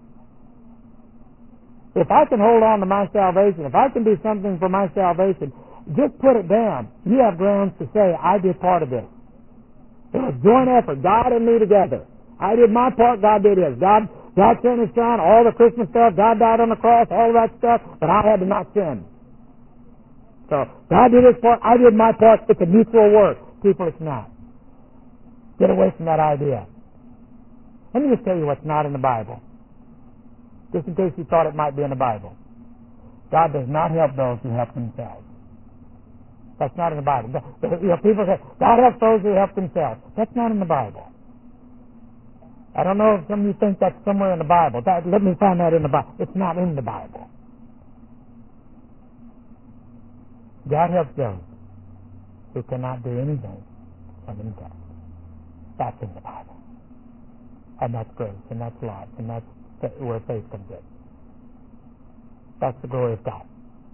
Speaker 1: If I can hold on to my salvation, if I can do something for my salvation, just put it down. You have grounds to say, I did part of it. It was joint effort, God and me together. I did my part, God did His. God, God sent His Son, all the Christmas stuff, God died on the cross, all of that stuff, but I had to not sin. So, God did His part, I did my part, it's a mutual work. People, it's not. Get away from that idea. Let me just tell you what's not in the Bible. Just in case you thought it might be in the Bible. God does not help those who help themselves. That's not in the Bible. You know, people say, God helps those who help themselves. That's not in the Bible. I don't know if some of you think that's somewhere in the Bible. That, let me find that in the Bible. It's not in the Bible. God helps those who cannot do anything of themselves. That's in the Bible. And that's grace, and that's love, and that's where faith comes in. That's the glory of God.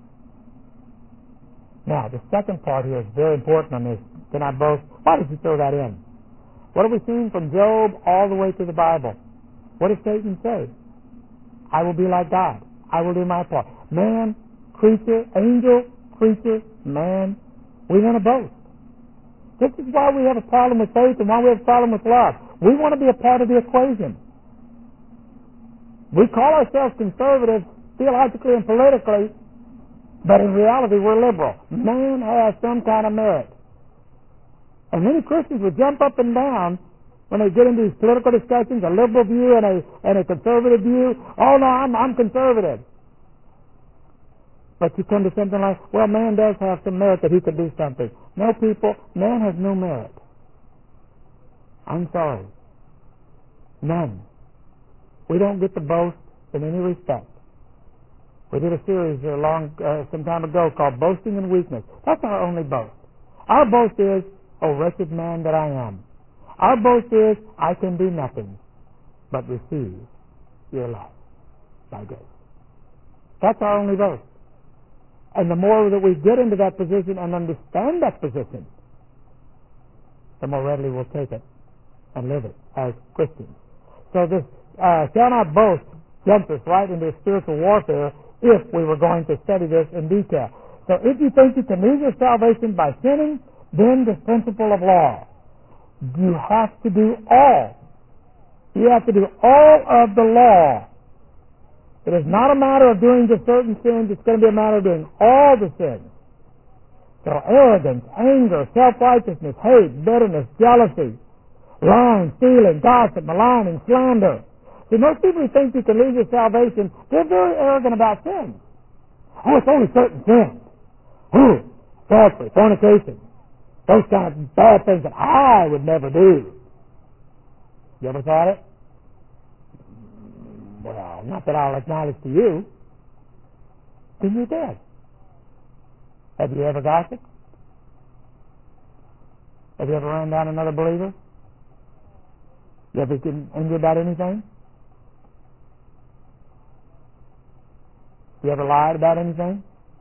Speaker 1: Now, the second part here is very important on this. Can I boast? Why did you throw that in? What have we seen from Job all the way through the Bible? What does Satan say? I will be like God. I will do my part. Man, creature, angel, creature, man, we want to boast. This is why we have a problem with faith and why we have a problem with love. We want to be a part of the equation. We call ourselves conservative theologically and politically, but in reality we're liberal. Man has some kind of merit. And many Christians would jump up and down when they get into these political discussions, a liberal view and a, and a conservative view. Oh no, I'm, I'm conservative. But you come to something like, well, man does have some merit that he could do something. No, people, man has no merit. I'm sorry. None. We don't get to boast in any respect. We did a series a long, uh, some time ago called Boasting in Weakness. That's our only boast. Our boast is, oh, wretched man that I am. Our boast is, I can do nothing but receive your love by grace. That's our only boast. And the more that we get into that position and understand that position, the more readily we'll take it and live it as Christians. So this uh, shall not boast jumps us right into spiritual warfare if we were going to study this in detail. So if you think you can lose your salvation by sinning, then the principle of law. You have to do all. You have to do all of the law. It is not a matter of doing just certain sins. It's going to be a matter of doing all the sins. So arrogance, anger, self-righteousness, hate, bitterness, jealousy, lying, stealing, gossip, maligning, slander. See, most people who think you can lose your salvation, they're very arrogant about sin. Oh, it's only certain sins. Ooh, adultery, fornication. Those kind of bad things that I would never do. You ever thought it? Well, not that I'll acknowledge to you. Then you're dead. Have you ever gossiped? Have you ever run down another believer? You ever been angry about anything? You ever lied about anything?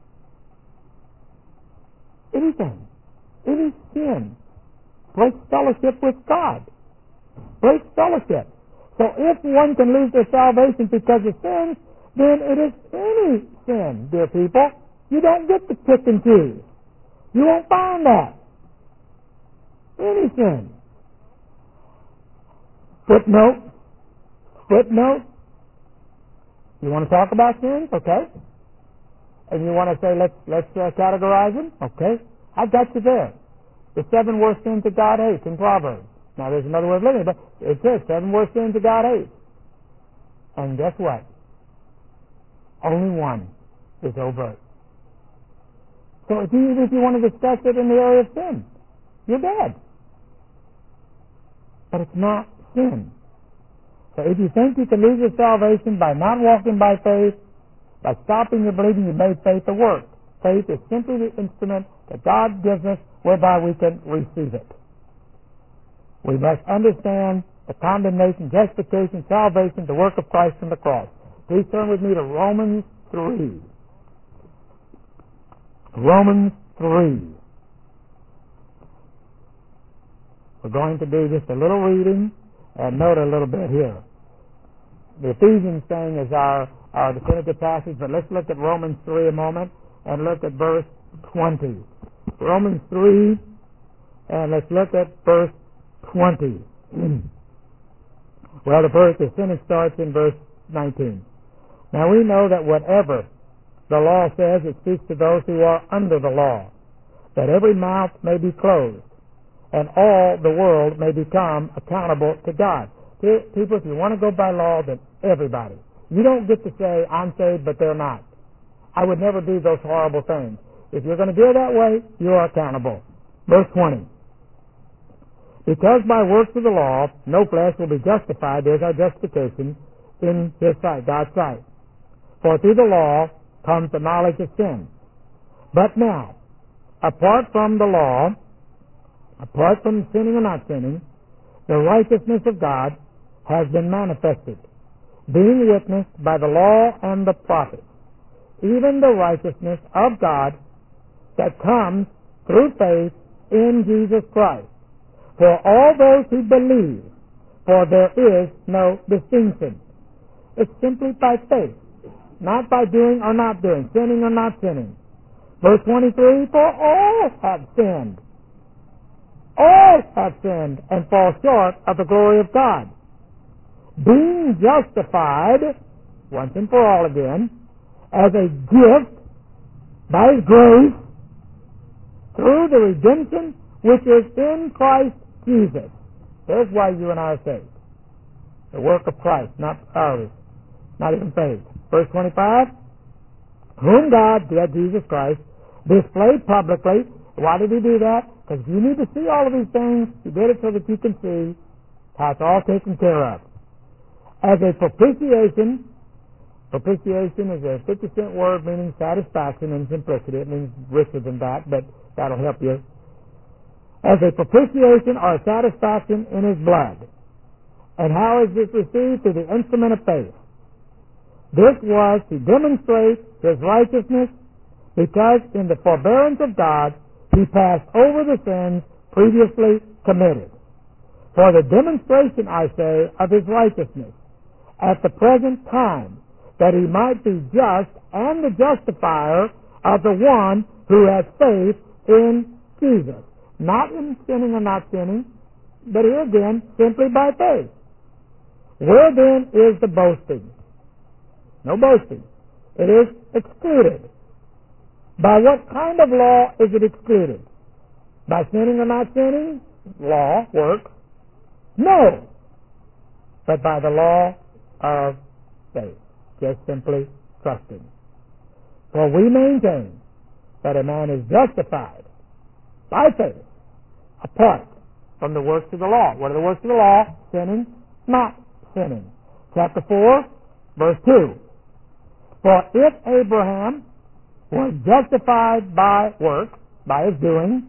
Speaker 1: Anything. Any sin breaks fellowship with God. Breaks fellowship. So if one can lose their salvation because of sin, then it is any sin, dear people. You don't get to pick and choose. You won't find that. Any sin. Footnote. Footnote. You want to talk about sins? Okay. And you want to say, let's, let's uh, categorize them? Okay. I've got you there. The seven worst sins that God hates in Proverbs. Now, there's another way of looking at it, but it says seven worst sins that God hates. And guess what? Only one is overt. So if you, if you want to discuss it in the area of sin, you're dead. But it's not sin. So if you think you can lose your salvation by not walking by faith, by stopping your believing, you made faith a work. Faith is simply the instrument that God gives us whereby we can receive it. We must understand the condemnation, justification, salvation, the work of Christ on the cross. Please turn with me to Romans three. Romans three. We're going to do just a little reading and note a little bit here. The Ephesians thing is our, our definitive passage, but let's look at Romans three a moment and look at verse twenty. Romans three, and let's look at verse twenty. Well, the verse, the sentence starts in verse nineteen. Now we know that whatever the law says, it speaks to those who are under the law, that every mouth may be closed, and all the world may become accountable to God. People, if you want to go by law, then everybody. You don't get to say, I'm saved, but they're not. I would never do those horrible things. If you're going to deal that way, you are accountable. Verse twenty. Because by works of the law, no flesh will be justified, there's our justification, in His sight, God's sight. For through the law comes the knowledge of sin. But now, apart from the law, apart from sinning or not sinning, the righteousness of God has been manifested, being witnessed by the law and the prophets, even the righteousness of God that comes through faith in Jesus Christ, for all those who believe, for there is no distinction. It's simply by faith, not by doing or not doing, sinning or not sinning. Verse twenty-three, for all have sinned. All have sinned and fall short of the glory of God, being justified, once and for all again, as a gift by His grace through the redemption which is in Christ Jesus. There's why you and I are saved. The work of Christ, not ours, not even faith. Verse twenty-five, whom God, that Jesus Christ, displayed publicly. Why did He do that? Because you need to see all of these things. He did it so that you can see how it's all taken care of. As a propitiation, propitiation is a fifty cent word meaning satisfaction and simplicity. It means richer than that, but that'll help you. As a propitiation or a satisfaction in His blood. And how is this received? Through the instrument of faith. This was to demonstrate His righteousness, because in the forbearance of God He passed over the sins previously committed. For the demonstration, I say, of His righteousness at the present time, that He might be just and the justifier of the one who has faith in Jesus. Not in sinning or not sinning, but here again, simply by faith. Where then is the boasting? No boasting. It is excluded. By what kind of law is it excluded? By sinning or not sinning? Law, work. No. But by the law of faith. Just simply trusting. For we maintain that a man is justified by faith apart from the works of the law. What are the works of the law? Sinning, not sinning. Chapter four, verse two. For if Abraham was justified by works, by his doing,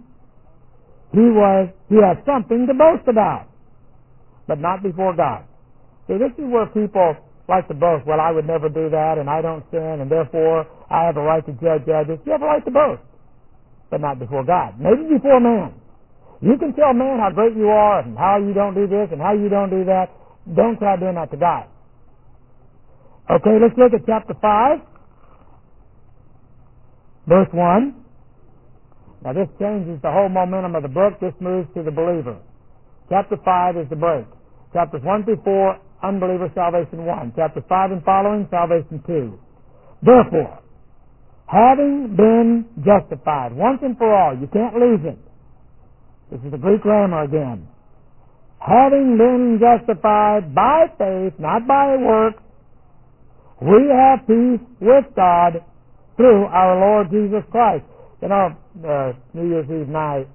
Speaker 1: he was he has something to boast about, but not before God. See, this is where people like to boast. Well, I would never do that, and I don't sin, and therefore I have a right to judge others. You have a right to boast, but not before God. Maybe before man. You can tell man how great you are, and how you don't do this, and how you don't do that. Don't try doing that to God. Okay, let's look at chapter five. Verse one. Now this changes the whole momentum of the book. This moves to the believer. Chapter five is the break. Chapters one through four, unbeliever salvation one. Chapter five and following, salvation two. Therefore, having been justified once and for all, you can't lose it. This is the Greek grammar again. Having been justified by faith, not by works, we have peace with God through our Lord Jesus Christ. You know, uh, New Year's Eve night,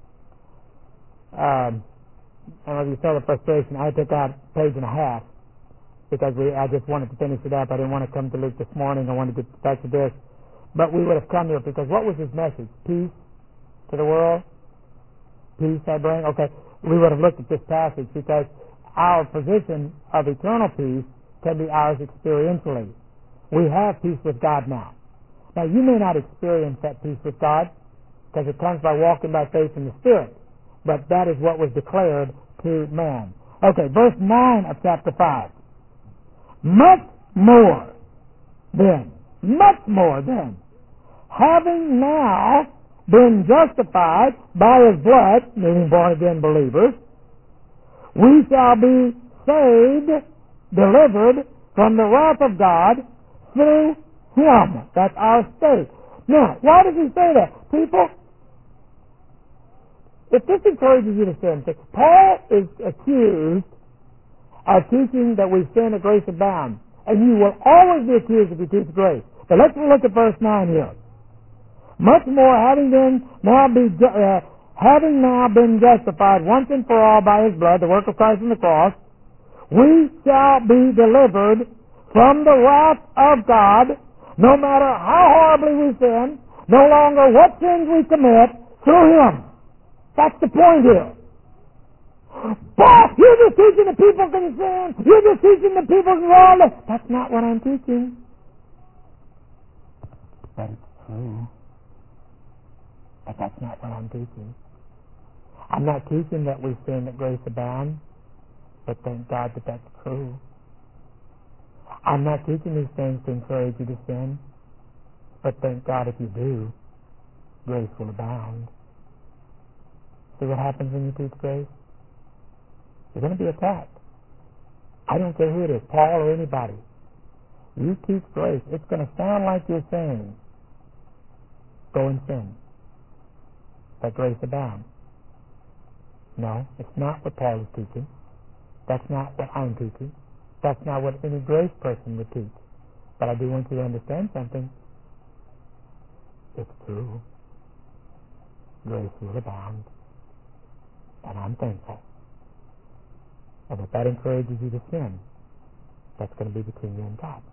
Speaker 1: um, I don't know if you saw the frustration. I took out a page and a half because we, I just wanted to finish it up. I didn't want to come to Luke this morning. I wanted to get back to this. But we would have come here because what was his message? Peace to the world? Peace I bring? Okay. We would have looked at this passage because our position of eternal peace can be ours experientially. We have peace with God now. Now, you may not experience that peace with God because it comes by walking by faith in the Spirit, but that is what was declared to man. Okay, verse nine of chapter five. Much more then, much more then, having now been justified by His blood, meaning born-again believers, we shall be saved, delivered from the wrath of God through Him. That's our state. Now, why does he say that? People, if this encourages you to sin, Paul is accused of teaching that we sin at grace abound, and you will always be accused if you teach grace. But let's look at verse nine here. Much more, having been now be uh, having now been justified once and for all by His blood, the work of Christ on the cross, we shall be delivered from the wrath of God, no matter how horribly we sin, No longer what sins we commit through Him. That's the point here. Boy, you're just teaching the people can sin. You're just teaching the people can all this. That's not what I'm teaching. But it's true. But that's not what I'm teaching. I'm not teaching that we sin that grace abounds, but thank God that that's true. I'm not teaching these things to encourage you to sin, but thank God if you do, grace will abound. See what happens when you teach grace? You're going to be attacked. I don't care who it is, Paul or anybody. You teach grace, it's going to sound like you're saying, go and sin, that grace abounds. No, it's not what Paul is teaching. That's not what I'm teaching. That's not what any grace person would teach. But I do want you to understand something. It's true. Grace will abound. And I'm thankful. And if that encourages you to sin, that's going to be between you and God.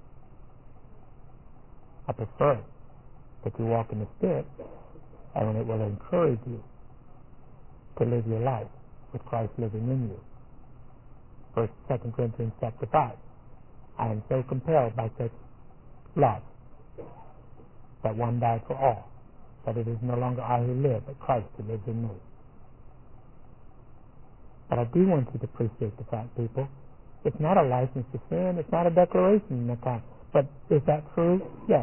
Speaker 1: I prefer that you walk in the Spirit, and it will encourage you to live your life with Christ living in you. First, Second Corinthians chapter five. I am so compelled by such love that one died for all, that it is no longer I who live, but Christ who lives in me. But I do want you to appreciate the fact, people, it's not a license to sin, it's not a declaration in that time. But is that true? Yes.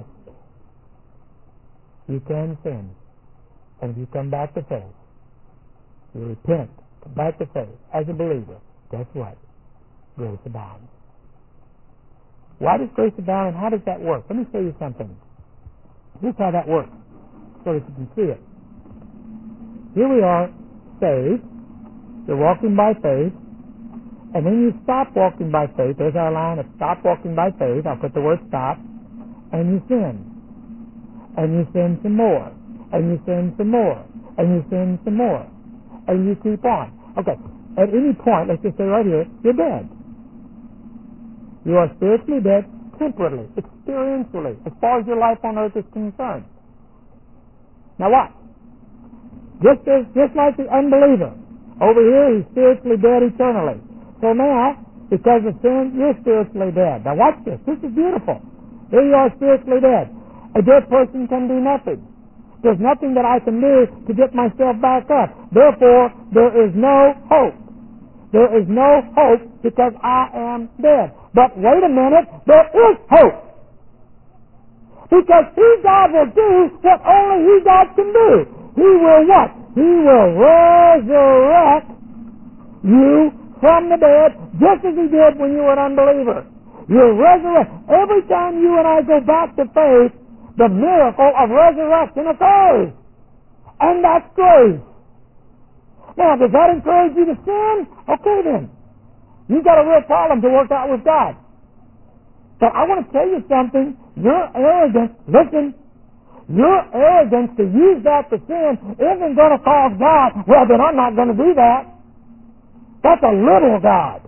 Speaker 1: You can sin. And if you come back to faith, you repent, come back to faith as a believer, guess what? Grace abounds. Why does grace abound and how does that work? Let me show you something. Here's how that works, so that you can see it. Here we are, saved. You're walking by faith. And then you stop walking by faith. There's our line of stop walking by faith. I'll put the word stop. And you sin. And you sin some more. And you sin some more. And you sin some more. And you keep on. Okay. At any point, let's just say right here, you're dead. You are spiritually dead temporally, experientially, as far as your life on earth is concerned. Now what? Just as, just like the unbeliever. Over here, he's spiritually dead eternally. So now, because of sin, you're spiritually dead. Now watch this. This is beautiful. Here you are spiritually dead. A dead person can do nothing. There's nothing that I can do to get myself back up. Therefore, there is no hope. There is no hope because I am dead. But wait a minute, there is hope. Because He, God, will do what only He, God, can do. He will what? He will resurrect you from the dead, just as He did when you were an unbeliever. You're resurrected. Every time you and I go back to faith, the miracle of resurrection occurs. And that's grace. Now, does that encourage you to sin? Okay then. You've got a real problem to work out with God. But I want to tell you something. Your arrogance, listen, your arrogance to use that to sin isn't going to cause God, well, then I'm not going to do that. That's a little God.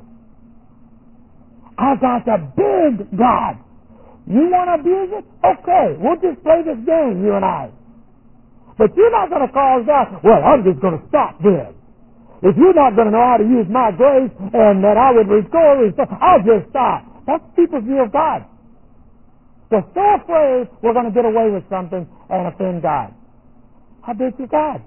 Speaker 1: I got a big God. You want to abuse it? Okay, we'll just play this game, you and I. But you're not going to cause God, well, I'm just going to stop this. If you're not going to know how to use my grace and that I would restore, restore, I'll just stop. That's people's view of God. They're so afraid we're going to get away with something and offend God. How big is God?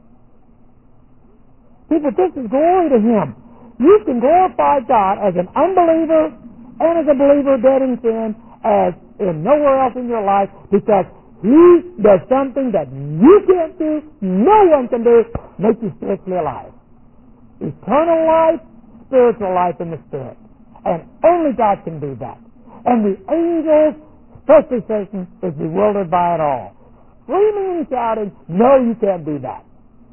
Speaker 1: People, this is glory to Him. You can glorify God as an unbeliever and as a believer dead in sin as in nowhere else in your life because He does something that you can't do, no one can do, make you spiritually alive. Eternal life, spiritual life in the Spirit. And only God can do that. And the angels, especially Satan, is bewildered by it all. Screaming and shouting, no, you can't do that.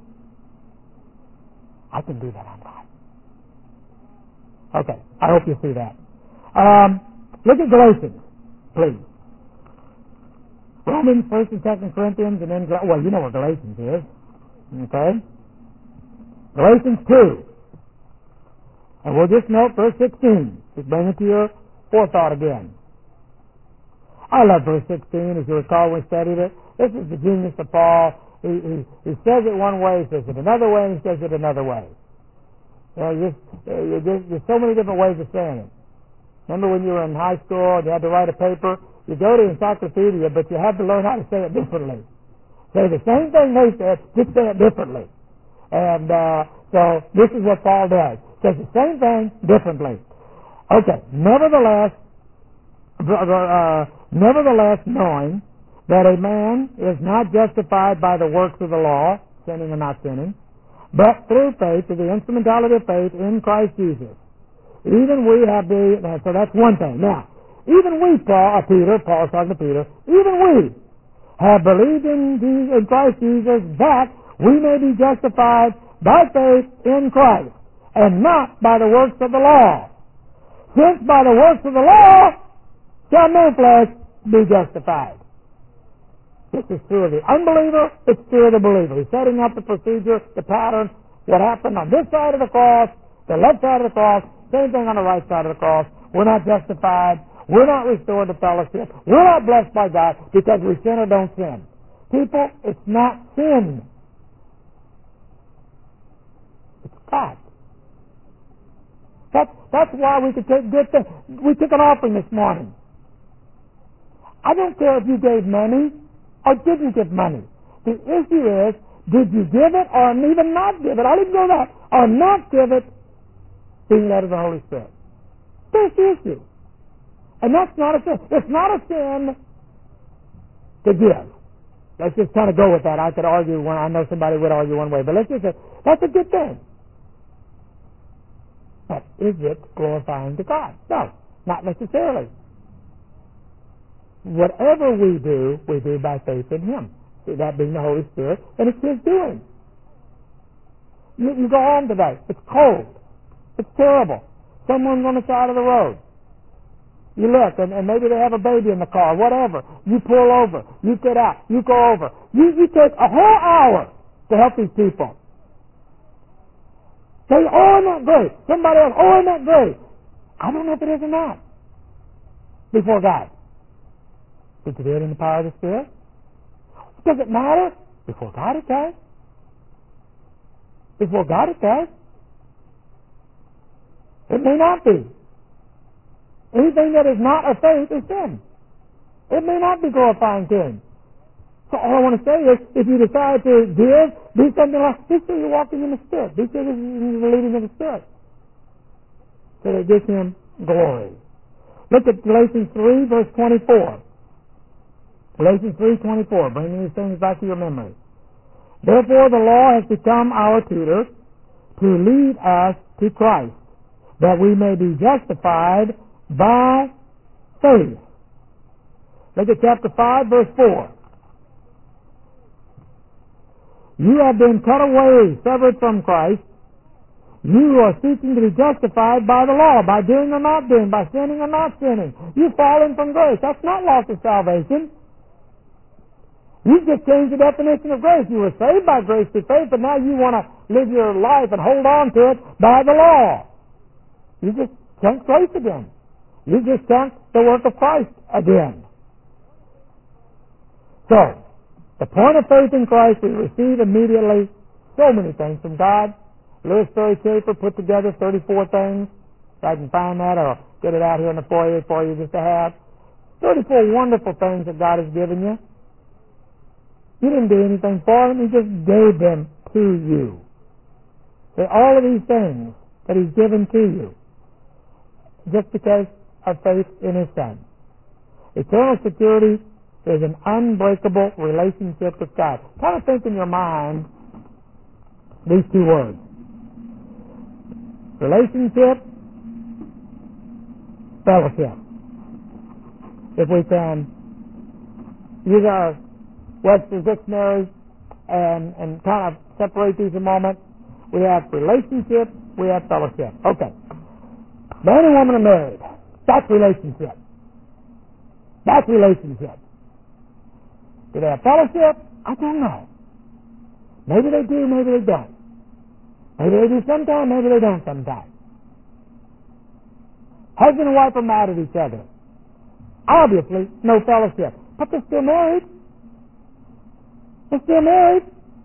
Speaker 1: I can do that on God. Okay, I hope you see that. Um, look at Galatians, please. Romans, First and Second Corinthians, and then, well, you know what Galatians is. Okay? Galatians two. And we'll just note verse sixteen. Just bring it to your forethought again. I love verse sixteen, as you recall when we studied it. This is the genius of Paul. He, he, he says it one way, he says it another way, and he says it another way. You know, just, uh, just, there's so many different ways of saying it. Remember when you were in high school and you had to write a paper? You go to the encyclopedia, but you have to learn how to say it differently. Say the same thing they said, just say it differently. And uh, so this is what Paul does. Says the same thing differently. Okay, nevertheless, uh, nevertheless knowing that a man is not justified by the works of the law, sinning or not sinning, but through faith, through the instrumentality of faith in Christ Jesus. Even we have the, so that's one thing. Now, even we, Paul, uh, Peter, Paul's talking to Peter, even we have believed in, Jesus, in Christ Jesus that we may be justified by faith in Christ and not by the works of the law. Since by the works of the law shall no flesh be justified. This is true of the unbeliever, it's true of the believer. He's setting up the procedure, the pattern, what happened on this side of the cross, the left side of the cross, same thing on the right side of the cross. We're not justified. We're not restored to fellowship. We're not blessed by God because we sin or don't sin. People, it's not sin. It's God. That's, that's why we could take good things. We took an offering this morning. I don't care if you gave money or didn't give money. The issue is, did you give it or even not give it? I'll even go that. Or not give it, being led of the Holy Spirit. That's the issue. And that's not a sin. It's not a sin to give. Let's just kind of go with that. I could argue one. I know somebody would argue one way, but let's just say that's a good thing. But is it glorifying to God? No, not necessarily. Whatever we do, we do by faith in Him. See, that being the Holy Spirit, and it's His doing. You, you go home today. It's cold. It's terrible. Someone's on the side of the road. You look, and, and maybe they have a baby in the car, whatever. You pull over. You get out. You go over. You, you take a whole hour to help these people. Say, oh, isn't that great? Somebody else, oh, isn't that great? I don't know if it is or not. Before God. Did you do it in the power of the Spirit? Does it matter? Before God it does. Before God it does. It may not be. Anything that is not of faith is sin. It may not be glorifying to Him. So all I want to say is, if you decide to give, do something like this, you're walking in the Spirit. This is the leading of the Spirit. So that it gives Him glory. Look at Galatians three, verse twenty-four. Galatians three, twenty-four, bringing these things back to your memory. Therefore the law has become our tutor to lead us to Christ, that we may be justified by faith. Look at chapter five, verse four. You have been cut away, severed from Christ. You are seeking to be justified by the law, by doing or not doing, by sinning or not sinning. You've fallen from grace. That's not loss of salvation. You just changed the definition of grace. You were saved by grace through faith, but now you want to live your life and hold on to it by the law. You just chunked grace again. You just chunked the work of Christ again. So, the point of faith in Christ, we receive immediately so many things from God. Lewis Sperry Chafer put together thirty-four things. If I can find that, or get it out here in the foyer for you just to have. thirty-four wonderful things that God has given you. You didn't do anything for them. He just gave them to you. So all of these things that He's given to you, just because of faith in His Son. Eternal security is an unbreakable relationship with God. Kind of think in your mind these two words. Relationship, fellowship. If we can use our Webster's Dictionary and, and kind of separate these a moment, we have relationship, we have fellowship. Okay. Man and woman are married. That's relationship. That's relationship. Do they have fellowship? I don't know. Maybe they do, maybe they don't. Maybe they do sometime, maybe they don't sometime. Husband and wife are mad at each other. obviously no fellowship. But they're still married. They're still married.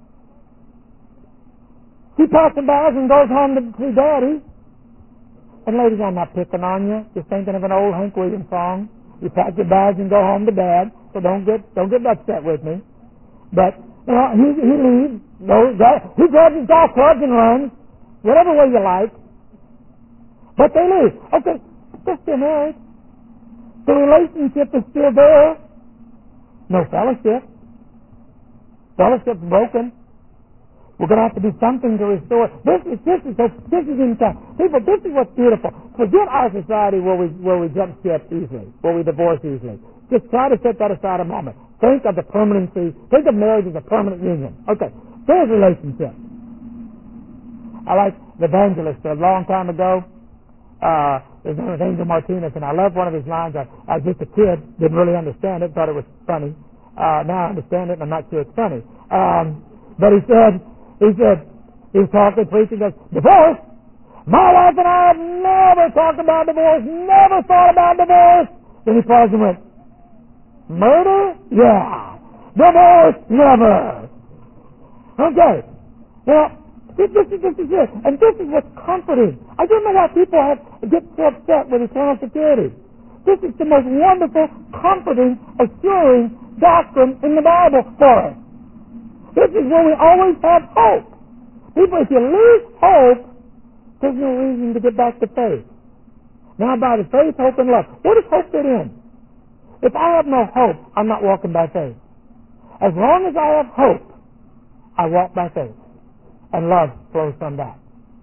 Speaker 1: She packs her bags and goes home to see Daddy. And ladies, I'm not picking on you. Just thinking of an old Hank Williams song. You pack your bags and go home to Dad. So don't get don't get upset with me. But you know, he he leaves, goes, he grabs his golf clubs and runs, whatever way you like. But they leave. Okay, they're still married. The relationship is still there. No fellowship. Fellowship's broken. We're going to have to do something to restore. This is this is this is insane. People, this is what's beautiful. Forget our society where we where we jump ship easily, where we divorce easily. Just try to set that aside a moment. Think of the permanency. Think of marriage as a permanent union. Okay, there's a relationship. I like the evangelist a long time ago. Uh, his name was Angel Martinez, and I loved one of his lines. I, I was just a kid, didn't really understand it, thought it was funny. Uh, now I understand it, and I'm not sure it's funny. Um, but he said. He said, he was talking, preaching, goes, divorce? My wife and I have never talked about divorce, never thought about divorce. Then he paused and went, murder? Yeah. Divorce? Never. Okay. Well, this, this, is, this is it. And this is what's comforting. I don't know why people have, get so upset with eternal security. This is the most wonderful, comforting, assuring doctrine in the Bible for us. This is where we always have hope. People, if you lose hope, there's no reason to get back to faith. Now, by the faith, hope, and love. What does hope fit in? If I have no hope, I'm not walking by faith. As long as I have hope, I walk by faith. And love flows from that.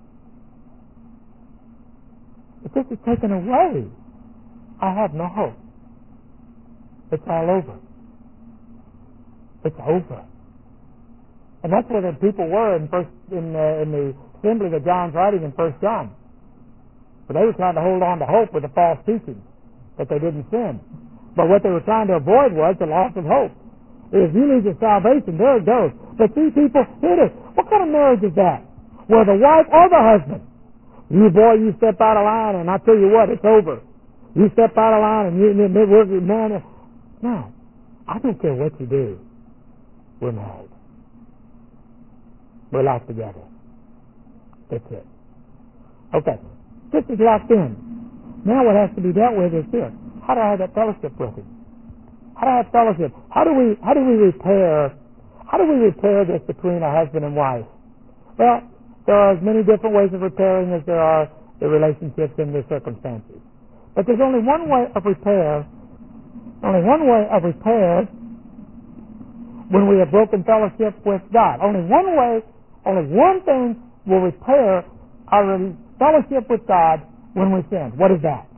Speaker 1: If this is taken away, I have no hope. It's all over. It's over. And that's where the people were in first in, uh, in the assembly that John's writing in First John. But they were trying to hold on to hope with a false teaching that they didn't sin. But what they were trying to avoid was the loss of hope. If you lose your salvation, there it goes. But see, people, here it is. What kind of marriage is that? Where the wife or the husband, you boy, you step out of line, and I tell you what, it's over. You step out of line, and you, and we're man. No, I don't care what you do. We're married. We're locked together. That's it. Okay. This is locked in. Now what has to be dealt with is this. How do I have that fellowship with him? How do I have fellowship? How do we how do we repair how do we repair this between a husband and wife? Well, there are as many different ways of repairing as there are the relationships and the circumstances. But there's only one way of repair, only one way of repair when we have broken fellowship with God. Only one way Only one thing will repair our fellowship with God when we sin. What is that?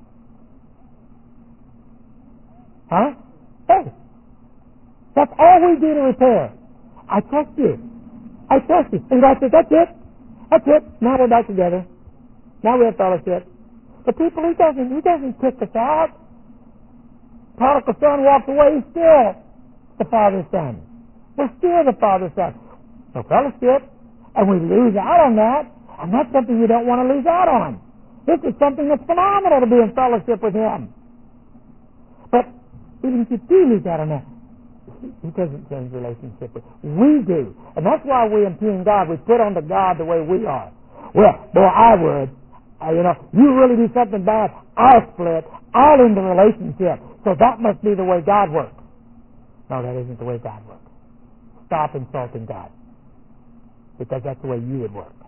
Speaker 1: Huh? Faith. That's all we do to repair. I trust you. I trust you. And God says, that's it. That's it. Now we're back together. Now we have fellowship. The people, he doesn't, he doesn't kick us out. Prodigal son walks away, he's still the Father's son. We're still the Father's son. No fellowship. And we lose out on that, and that's something you don't want to lose out on. This is something that's phenomenal to be in fellowship with Him. But even if you do lose out on that, He doesn't change relationship with us. We do. And that's why we impugn God. We put on to God the way we are. Well, boy, I would. Uh, you know, you really do something bad, I'll split. I'll end the relationship. So that must be the way God works. No, that isn't the way God works. Stop insulting God. Because that's the way you would work.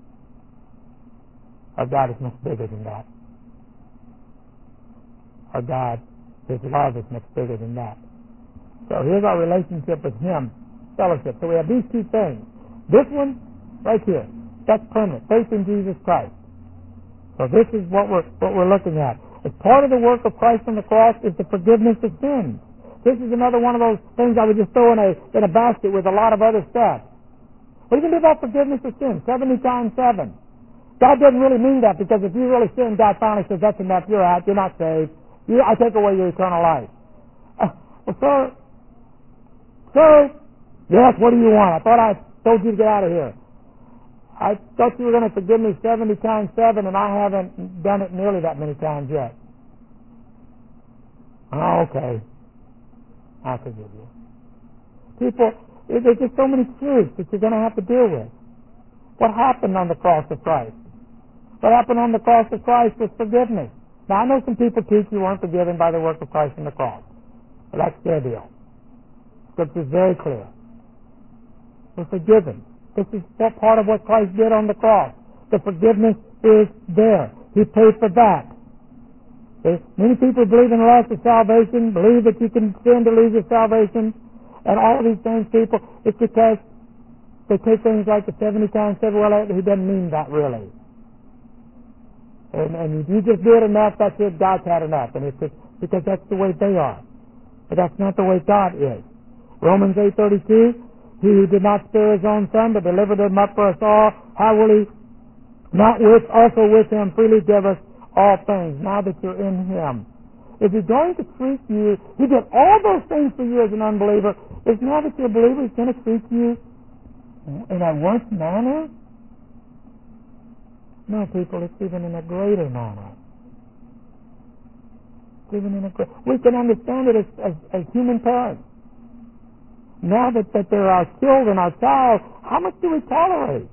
Speaker 1: Our God is much bigger than that. Our God, His love is much bigger than that. So here's our relationship with Him, fellowship. So we have these two things. This one, right here, that's permanent. Faith in Jesus Christ. So this is what we're what we're looking at. As part of the work of Christ on the cross is the forgiveness of sins. This is another one of those things I would just throw in a in a basket with a lot of other stuff. What are you going to do about forgiveness of sin? Seventy times seven. God doesn't really mean that, because if you really sin, God finally says, that's enough, you're out, you're not saved. You, I take away your eternal life. Uh, well, sir, sir, yes, what do you want? I thought I told you to get out of here. I thought you were going to forgive me seventy times seven, and I haven't done it nearly that many times yet. Oh, okay. I forgive you. People, there's just so many truths that you're going to have to deal with. What happened on the cross of Christ? What happened on the cross of Christ was forgiveness. Now, I know some people teach you weren't forgiven by the work of Christ on the cross. But that's their deal. Scripture is very clear. We're forgiven. This is what part of what Christ did on the cross. The forgiveness is there. He paid for that. Okay? Many people believe in the loss of salvation, believe that you can sin to lose your salvation, and all of these things, people, it's because they take things like the seventy times seven, well, he doesn't mean that really. And, and if you just do it enough, that's it, God's had enough. And it's just because that's the way they are. But that's not the way God is. Romans eight thirty-two, he who did not spare his own son, but delivered him up for us all, how will he not with also with him freely give us all things, now that you're in him? If he's going to treat you, he did all those things for you as an unbeliever. If now that you're a believer, he's going to treat you in a worse manner? No, people, it's even in a greater manner. It's even in a greater... We can understand it as, as, as human parents. Now that, that they're our children, our child, how much do we tolerate?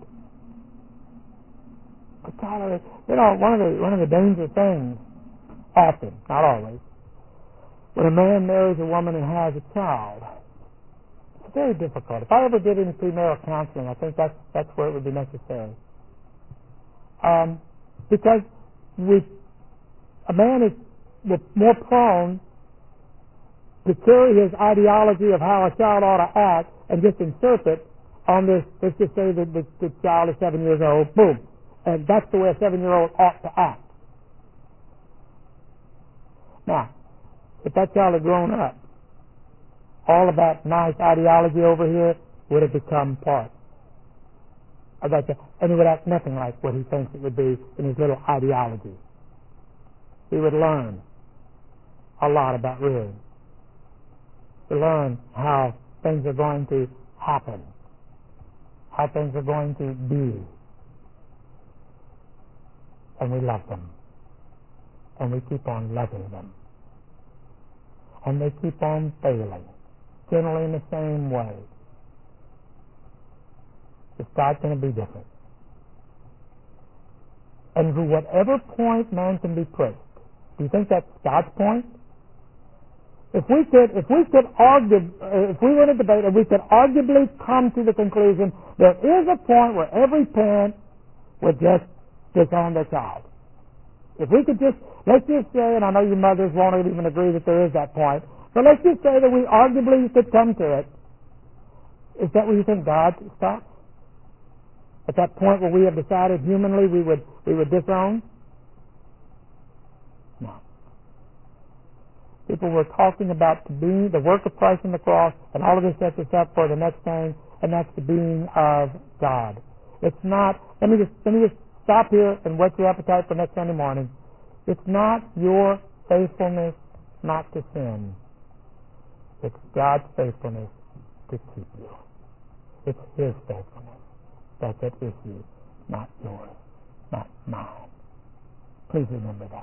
Speaker 1: We tolerate. You know, one of the one of the dangerous things, often, not always, when a man marries a woman and has a child, it's very difficult. If I ever did any premarital counseling, I think that's that's where it would be necessary. Um, because with a man is more prone to carry his ideology of how a child ought to act and just insert it on this. Let's just say that the, the child is seven years old, boom, and that's the way a seven-year-old ought to act. Now, if that child had grown up, all of that nice ideology over here would have become part of that, and he would act nothing like what he thinks it would be in his little ideology. He would learn a lot about rearing. To learn how things are going to happen, how things are going to be. And we love them. And we keep on loving them. And they keep on failing, generally in the same way. Is God going to be different? And to whatever point man can be pushed, do you think that's God's point? If we could, if we could argue, uh, if we were in a debate and we could arguably come to the conclusion there is a point where every parent would just disown their child. If we could just, let's just say, and I know you mothers won't even agree that there is that point, but let's just say that we arguably could come to it. Is that where you think God stops? At that point where we have decided humanly we would we would disown? No. People were talking about the being, the work of Christ on the cross, and all of this sets us up for the next thing, and that's the being of God. It's not. Let me just let me just stop here and whet your appetite for next Sunday morning. It's not your faithfulness not to sin. It's God's faithfulness to keep you. It's His faithfulness that's at issue, not yours, not mine. Please remember that.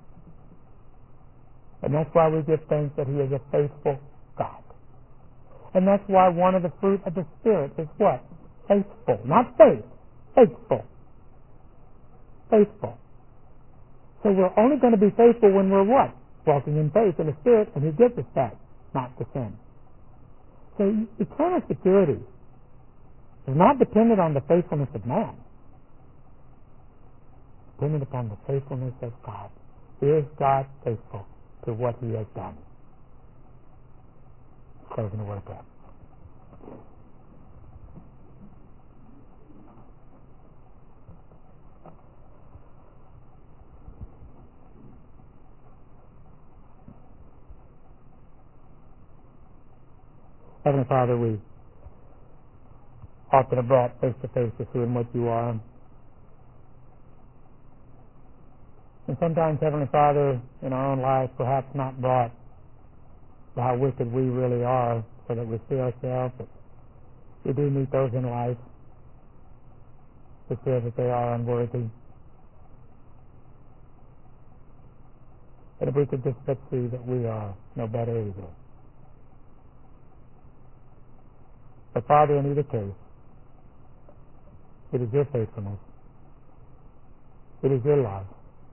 Speaker 1: And that's why we give thanks that He is a faithful God. And that's why one of the fruit of the Spirit is what? Faithful. Not faith. Faithful. Faithful. So we're only going to be faithful when we're what? Walking in faith in the Spirit, and He gives us that, not to sin. So eternal security is not dependent on the faithfulness of man. It's dependent upon the faithfulness of God. Is God faithful to what He has done? Closing the word of prayer. Heavenly Father, we often are brought face to face with Who and what You are. And sometimes, Heavenly Father, in our own life, perhaps not brought to how wicked we really are, so that we see ourselves. But we do meet those in life who feel that they are unworthy. And if we could just but see that we are no better either. But Father, in either case, it is your faithfulness. It is your love.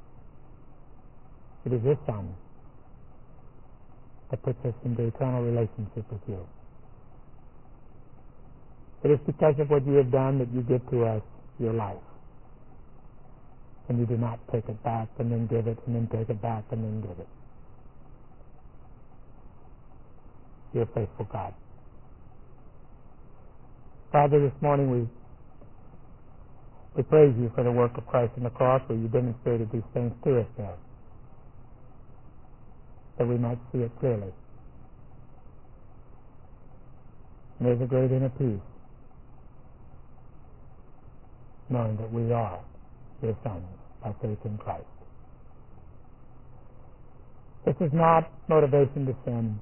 Speaker 1: It is your Son that puts us into eternal relationship with you. It is because of what you have done that you give to us your life. And you do not take it back and then give it and then take it back and then give it. You're a faithful God. Father, this morning we we praise you for the work of Christ on the cross, where you demonstrated these things to us there, that we might see it clearly. And there's a great inner peace, knowing that we are your sons by faith in Christ. This is not motivation to sin.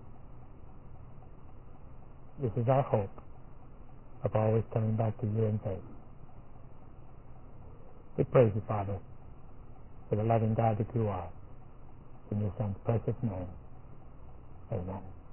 Speaker 1: This is our hope of always coming back to you in faith. We praise you, Father, for the loving God that you are. In your Son's precious name, amen.